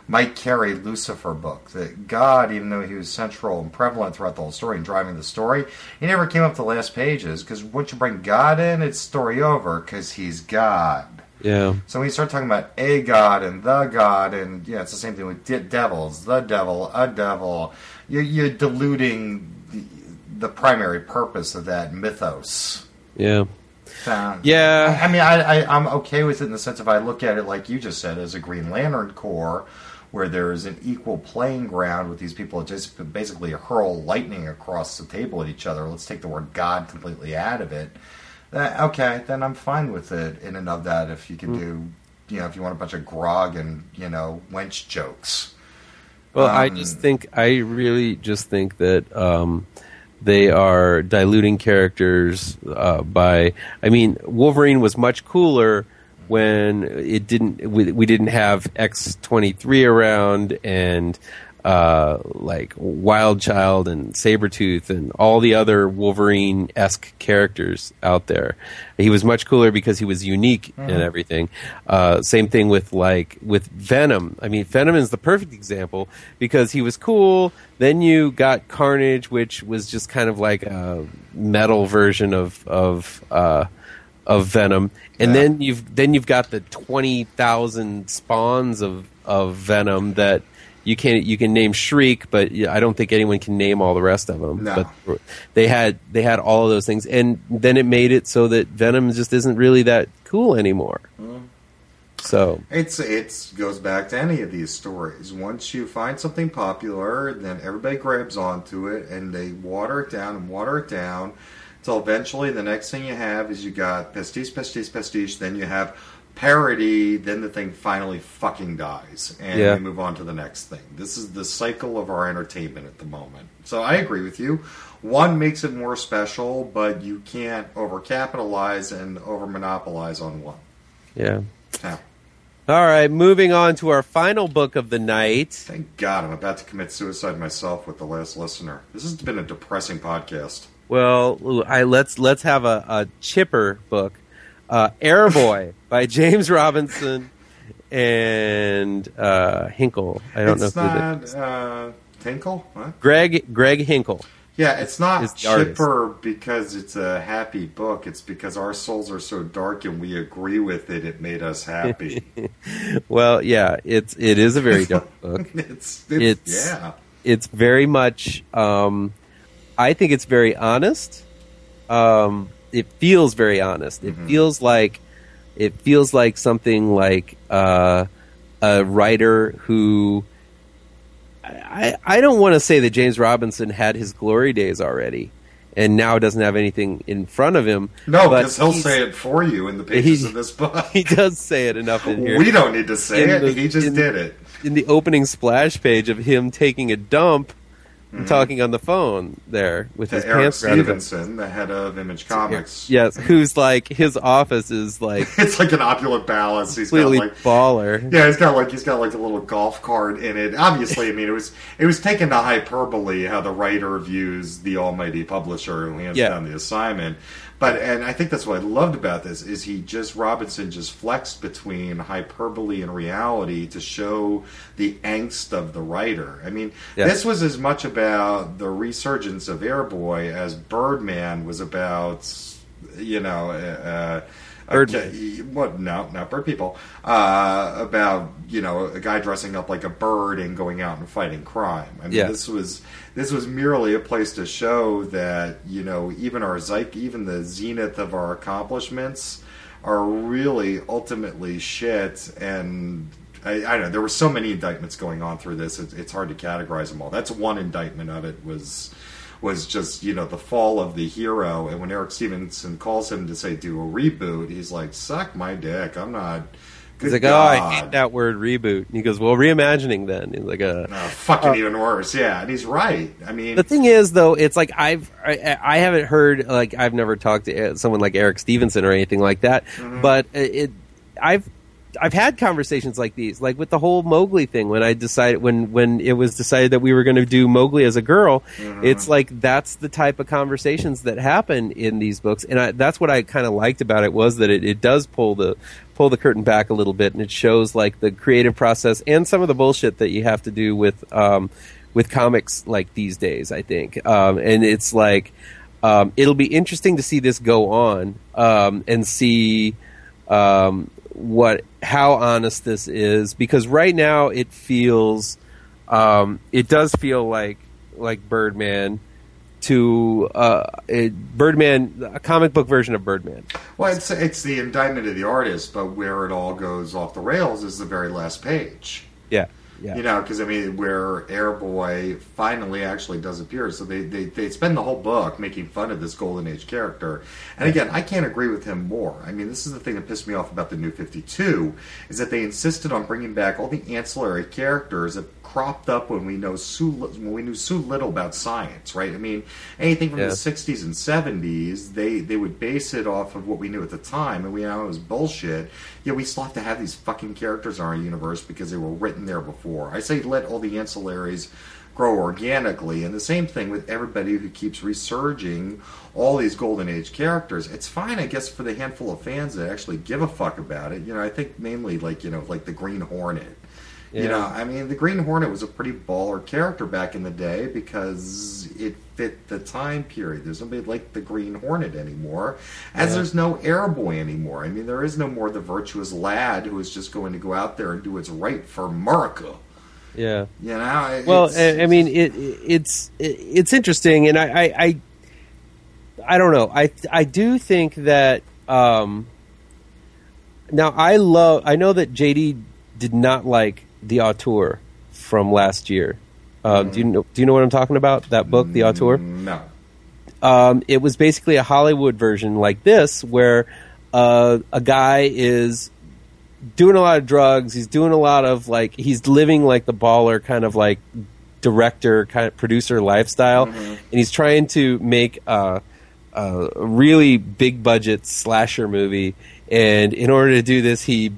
Mike Carey Lucifer book. That God, even though he was central and prevalent throughout the whole story and driving the story, he never came up to the last pages, because once you bring God in, it's story over, because he's God. Yeah. So when you start talking about a God and the God, and yeah, it's the same thing with devils, the devil, a devil, you're diluting the primary purpose of that mythos. Yeah. Yeah. I mean, I'm okay with it in the sense of I look at it, like you just said, as a Green Lantern Corps, where there's an equal playing ground with these people that just basically hurl lightning across the table at each other. Let's take the word God completely out of it. Okay, then I'm fine with it in and of that. If you can do, if you want a bunch of grog and, wench jokes. Well, I really just think that they are diluting characters by. I mean, Wolverine was much cooler when we didn't have X-23 around and like Wild Child and Sabretooth and all the other Wolverine-esque characters out there. He was much cooler because he was unique and everything. Same thing with Venom. I mean, Venom is the perfect example because he was cool. Then you got Carnage, which was just kind of like a metal version of Venom, and then you've got the 20,000 spawns of Venom that you can name Shriek, but I don't think anyone can name all the rest of them. No. But they had all of those things, and then it made it so that Venom just isn't really that cool anymore. So it goes back to any of these stories. Once you find something popular, then everybody grabs onto it, and they water it down and water it down. So eventually, the next thing you have is you got pastiche, then you have parody, then the thing finally fucking dies, and we move on to the next thing. This is the cycle of our entertainment at the moment. So I agree with you. One makes it more special, but you can't overcapitalize and overmonopolize on one. Yeah. All right, moving on to our final book of the night. Thank God, I'm about to commit suicide myself with the last listener. This has been a depressing podcast. Well, let's have a chipper book, Airboy by James Robinson and Hinkle. I don't know who that is. Hinkle? What? Greg Hinkle. Yeah, it's not chipper because it's a happy book. It's because our souls are so dark and we agree with it. It made us happy. Well, yeah, it is a very dark book. It's very much. I think it's very honest. It feels very honest. It feels like something like a writer who. I don't want to say that James Robinson had his glory days already, and now doesn't have anything in front of him. No, because he'll say it for you in the pages of this book. He does say it enough in here. We don't need to say it. He just did it. In the opening splash page of him taking a dump and talking on the phone there with his Eric pants around him. Stevenson, the head of Image Comics. Yes, who's like, his office is like... it's like an opulent palace. He's completely got like baller. Yeah, he's got like a little golf cart in it. Obviously, I mean, it was taken to hyperbole how the writer views the almighty publisher who hands down the assignment. And I think that's what I loved about this is Robinson just flexed between hyperbole and reality to show the angst of the writer. I mean, this was as much about the resurgence of Airboy as Birdman was about, not Bird People. About a guy dressing up like a bird and going out and fighting crime. I mean, this was merely a place to show that even even the zenith of our accomplishments are really ultimately shit. And I don't know. There were so many indictments going on through this. It's hard to categorize them all. That's one indictment of it was just, the fall of the hero. And when Eric Stevenson calls him to say, do a reboot, he's like, suck my dick. I'm not. He's like, I hate that word reboot. And he goes, well, reimagining then. He's like, fucking even worse. Yeah. And he's right. I mean, the thing is, though, it's like I haven't heard, I've never talked to someone like Eric Stevenson or anything like that. Mm-hmm. But I've had conversations like these, like with the whole Mowgli thing. When I decided, when it was decided that we were going to do Mowgli as a girl, it's like that's the type of conversations that happen in these books, and that's what I kind of liked about it, was that it does pull the curtain back a little bit, and it shows like the creative process and some of the bullshit that you have to do with comics like these days, I think, and it's like it'll be interesting to see this go on and see. How honest this is, because right now it does feel like Birdman Birdman, a comic book version of Birdman. Well, it's the indictment of the artist, but where it all goes off the rails is the very last page. Yeah. Yeah. You know, because I mean, where Airboy finally actually does appear, so they spend the whole book making fun of this Golden Age character. And again, I can't agree with him more. I mean, this is the thing that pissed me off about the New 52, is that they insisted on bringing back all the ancillary characters that cropped up when we knew so little about science, right? I mean, anything from the 60s and 70s, they would base it off of what we knew at the time, and we know it was bullshit. Yet we still have to have these fucking characters in our universe because they were written there before. I say let all the ancillaries grow organically, and the same thing with everybody who keeps resurging all these Golden Age characters. It's fine, I guess, for the handful of fans that actually give a fuck about it. You know, I think mainly like the Green Hornet. Yeah. You know, I mean, the Green Hornet was a pretty baller character back in the day because it fit the time period. There's nobody like the Green Hornet anymore, as there's no Airboy anymore. I mean, there is no more the virtuous lad who is just going to go out there and do what's right for America. Yeah. You know? Well, I mean, it's interesting, and I don't know. I do think that now I know that JD did not like The Auteur from last year. Do you know what I'm talking about? That book, The Auteur? No. It was basically a Hollywood version like this, where a guy is doing a lot of drugs. He's doing a lot of he's living like the baller kind of like director, kind of producer lifestyle, and he's trying to make a really big budget slasher movie. And in order to do this, he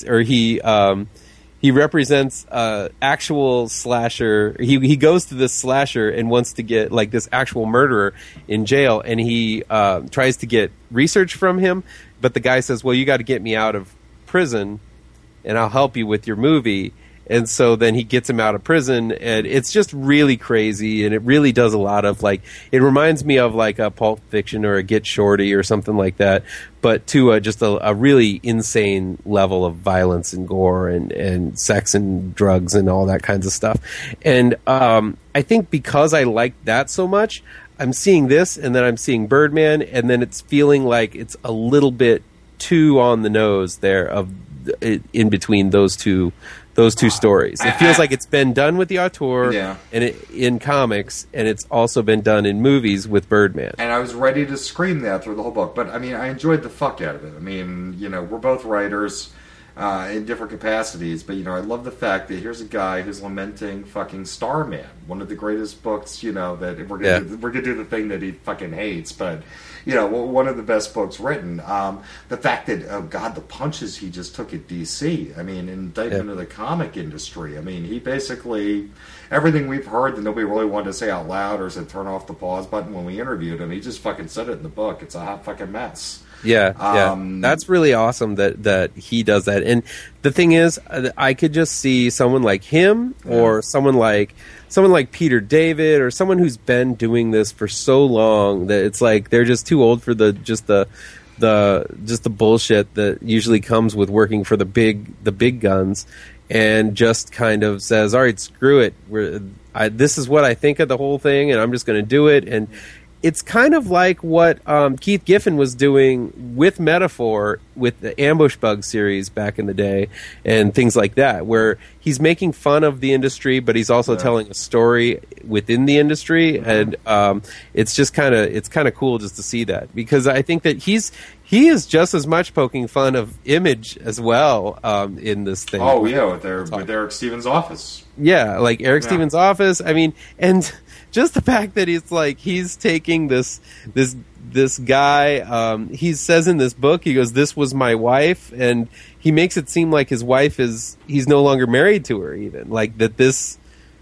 represents actual slasher. He goes to this slasher and wants to get like this actual murderer in jail, and he tries to get research from him. But the guy says, "Well, you got to get me out of prison, and I'll help you with your movie." And so then he gets him out of prison, and it's just really crazy, and it really does a lot of it reminds me of like a Pulp Fiction or a Get Shorty or something like that, but to just a really insane level of violence and gore and sex and drugs and all that kinds of stuff. And I think because I like that so much, I'm seeing this, and then I'm seeing Birdman, and then it's feeling like it's a little bit too on the nose there in between those two stories. It feels like it's been done with The Auteur and in comics, and it's also been done in movies with Birdman. And I was ready to scream that through the whole book, but I mean, I enjoyed the fuck out of it. I mean, you know, we're both writers in different capacities, but you know, I love the fact that here's a guy who's lamenting fucking Starman, one of the greatest books. You know, that we're gonna do the thing that he fucking hates, but. You know, one of the best books written. The fact that, oh God, the punches he just took at DC. I mean, indictment of the comic industry. I mean, he basically, everything we've heard that nobody really wanted to say out loud or said turn off the pause button when we interviewed him, he just fucking said it in the book. It's a hot fucking mess. Yeah. That's really awesome that he does that. And the thing is, I could just see someone like him or someone like Peter David or someone who's been doing this for so long that it's like they're just too old for the bullshit that usually comes with working for the big guns, and just kind of says, all right, screw it. This is what I think of the whole thing, and I'm just going to do it. And it's kind of like what Keith Giffen was doing with Metaphor with the Ambush Bug series back in the day and things like that, where he's making fun of the industry, but he's also telling a story within the industry. And it's just kind of cool just to see that, because I think that he is just as much poking fun of Image as well in this thing. Oh yeah, with Eric Stevens' Office. Yeah, like Eric Stevens' Office. I mean, and just the fact that he's taking this guy. He says in this book, he goes, "This was my wife," and he makes it seem like his wife he's no longer married to her, even like that. This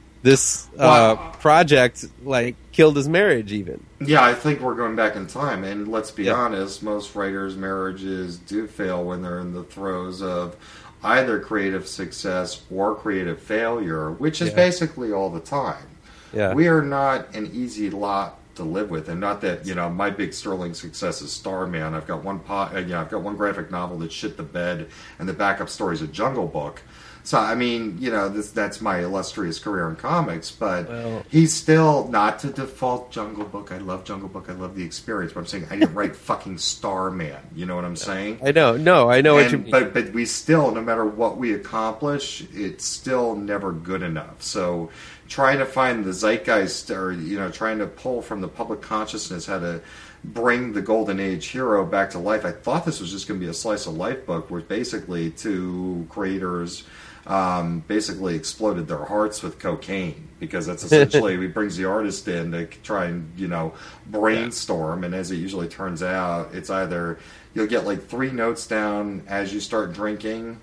project killed his marriage, even. Yeah, I think we're going back in time, and let's be honest, most writers' marriages do fail when they're in the throes of either creative success or creative failure, which is basically all the time. Yeah. We are not an easy lot to live with, and not that my big sterling success is Starman. I've got I've got one graphic novel that shit the bed, and the backup story is a Jungle Book. So I mean, that's my illustrious career in comics, but he's still not to default Jungle Book. I love Jungle Book. I love the experience, but I'm saying I didn't write fucking Starman. You know what I'm saying? I know. No, I know what you mean. But we still, no matter what we accomplish, it's still never good enough. So trying to find the zeitgeist, or trying to pull from the public consciousness how to bring the Golden Age hero back to life. I thought this was just going to be a slice of life book where basically two creators basically exploded their hearts with cocaine, because that's essentially he brings the artist in to try and brainstorm, and as it usually turns out, it's either you'll get 3 notes down as you start drinking,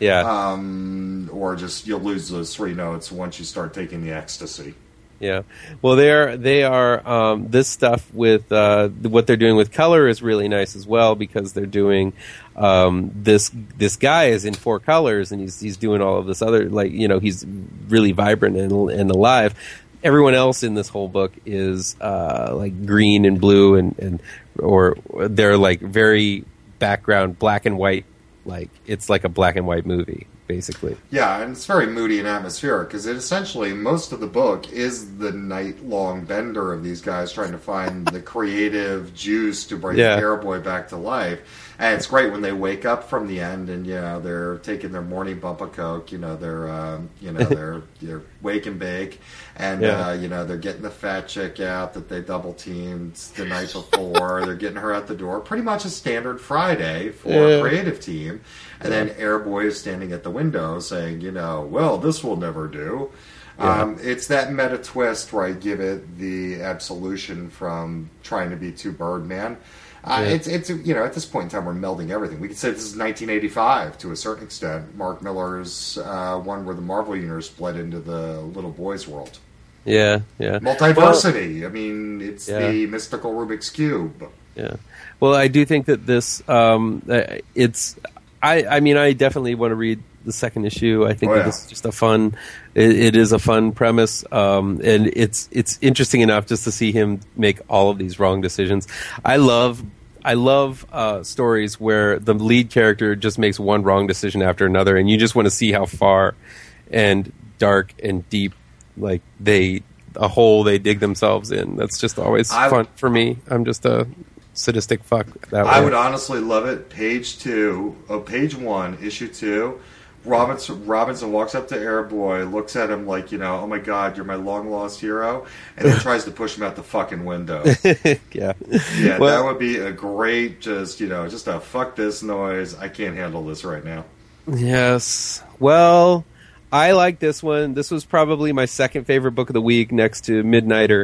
or just you'll lose those 3 notes once you start taking the ecstasy. Yeah, well, they are this stuff with what they're doing with color is really nice as well, because they're doing this guy is in 4 colors, and he's doing all of this other he's really vibrant and alive. Everyone else in this whole book is green and blue or they're very background black and white, it's like a black and white movie. Basically. Yeah, and it's very moody and atmospheric, because it essentially, most of the book is the night-long bender of these guys trying to find the creative juice to bring Airboy back to life. And it's great when they wake up from the end and, they're taking their morning bump of Coke, they're wake and bake, and, they're getting the fat chick out that they double-teamed the night before. They're getting her out the door. Pretty much a standard Friday for a creative team. And then Airboy is standing at the window saying, well, this will never do. Yeah. It's that meta twist where I give it the absolution from trying to be too Birdman. It's at this point in time we're melding everything. We could say this is 1985 to a certain extent. Mark Miller's one where the Marvel Universe bled into the little boy's world. Yeah. Multiversity. It's the mystical Rubik's Cube. Yeah. Well, I do think that this it's. I definitely want to read the second issue. I think that this is just a fun. It is a fun premise, and it's interesting enough just to see him make all of these wrong decisions. I love stories where the lead character just makes one wrong decision after another, and you just want to see how far and dark and deep they dig themselves in. That's just always fun for me. I'm just a sadistic fuck that way. I would honestly love it. Page 1, issue 2. Robinson walks up to Airboy, looks at him oh my god, you're my long lost hero, and then tries to push him out the fucking window. Yeah, that would be a great just a fuck this noise. I can't handle this right now. Yes. Well, I like this one. This was probably my second favorite book of the week, next to Midnighter.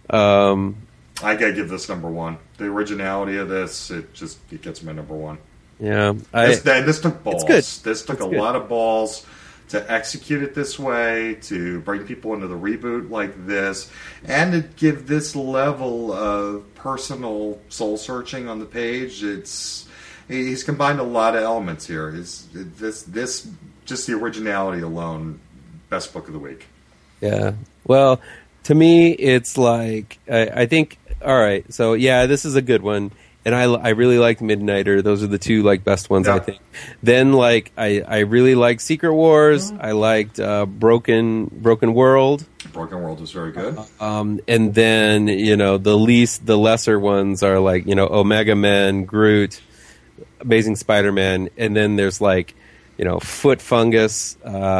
I gotta give this number 1. The originality of this, it gets my number 1. Yeah, this took balls. It's good. This took a lot of balls to execute it this way, to bring people into the reboot like this, and to give this level of personal soul searching on the page. He's combined a lot of elements here. This just the originality alone, best book of the week. Yeah. Well, to me, it's I think. All right, so this is a good one, and I really liked Midnighter. Those are the 2 best ones, I think. Then I really liked Secret Wars. I liked Broken World. Broken World was very good. And then the lesser ones are Omega Men, Groot, Amazing Spider-Man, and then there's Foot Fungus,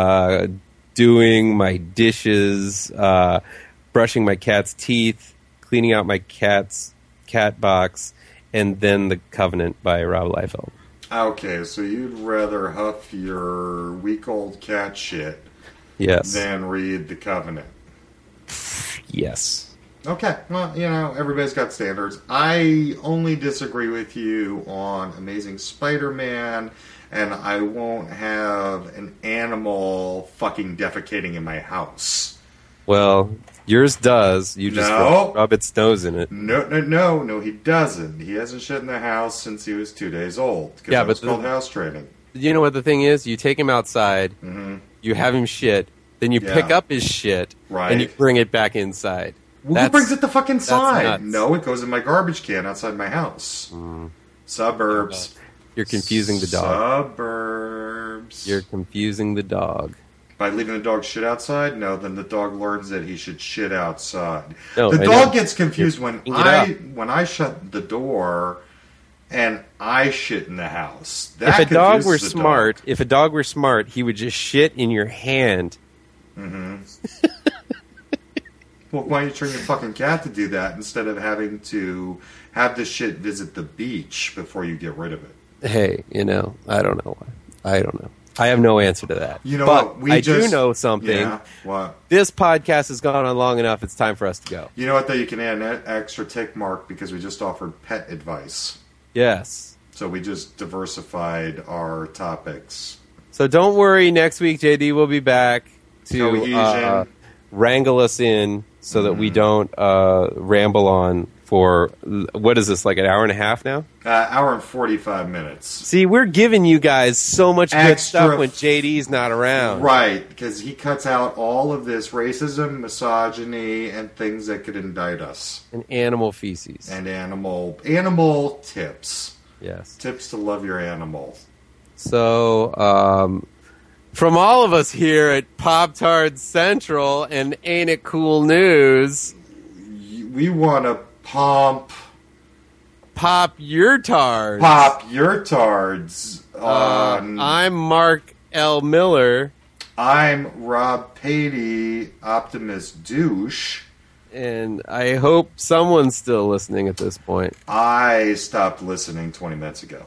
doing my dishes, brushing my cat's teeth, cleaning out my cat's cat box, and then The Covenant by Rob Liefeld. Okay, so you'd rather huff your week-old cat shit than read The Covenant. Yes. Okay, well, everybody's got standards. I only disagree with you on Amazing Spider-Man, and I won't have an animal fucking defecating in my house. Well, yours does. You just rub its nose in it. No, he doesn't. He hasn't shit in the house since he was 2 days old. Yeah, but it's called house training. You know what the thing is? You take him outside, you have him shit, then you pick up his shit, and you bring it back inside. Well, who brings it the fuck inside? No, it goes in my garbage can outside my house. Suburbs. You're confusing the dog. Suburbs. You're confusing the dog. By leaving the dog shit outside? No, then the dog learns that he should shit outside. No, the dog gets confused when I shut the door and I shit in the house. That if a dog were smart, he would just shit in your hand. Mm-hmm. Well, why don't you train your fucking cat to do that instead of having to have the shit visit the beach before you get rid of it? Hey, I don't know why. I don't know. I have no answer to that. You know but what? I do know something. Yeah, what? This podcast has gone on long enough. It's time for us to go. You know what, though? You can add an extra tick mark because we just offered pet advice. Yes. So we just diversified our topics. So don't worry. Next week, JD will be back to wrangle us in so that we don't ramble on for, what is this, like an hour and a half now? Hour and 45 minutes. See, we're giving you guys so much good stuff when JD's not around. Right, because he cuts out all of this racism, misogyny, and things that could indict us. And animal feces. And animal tips. Yes. Tips to love your animal. So, from all of us here at Pop Tart Central and Ain't It Cool News, we want to pop your tards. Pop your tards. I'm Mark L. Miller. I'm Rob Patey, Optimus Douche. And I hope someone's still listening at this point. I stopped listening 20 minutes ago.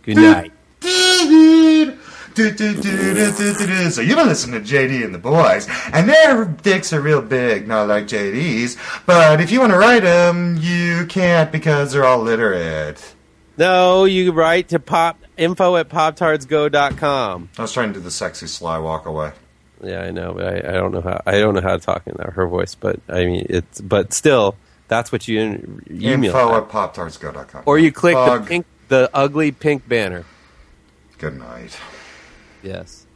Good night. So you've been listening to JD and the boys, and their dicks are real big, not like JD's. But if you want to write them, you can't because they're all literate. No, you write to info@poptartsgo.com. I was trying to do the sexy sly walk away. Yeah, I know, but I don't know how. I don't know how to talk in her voice, but I mean, but still, that's what you email. Info@poptartsgo.com. Or you click the ugly pink banner. Good night. Yes.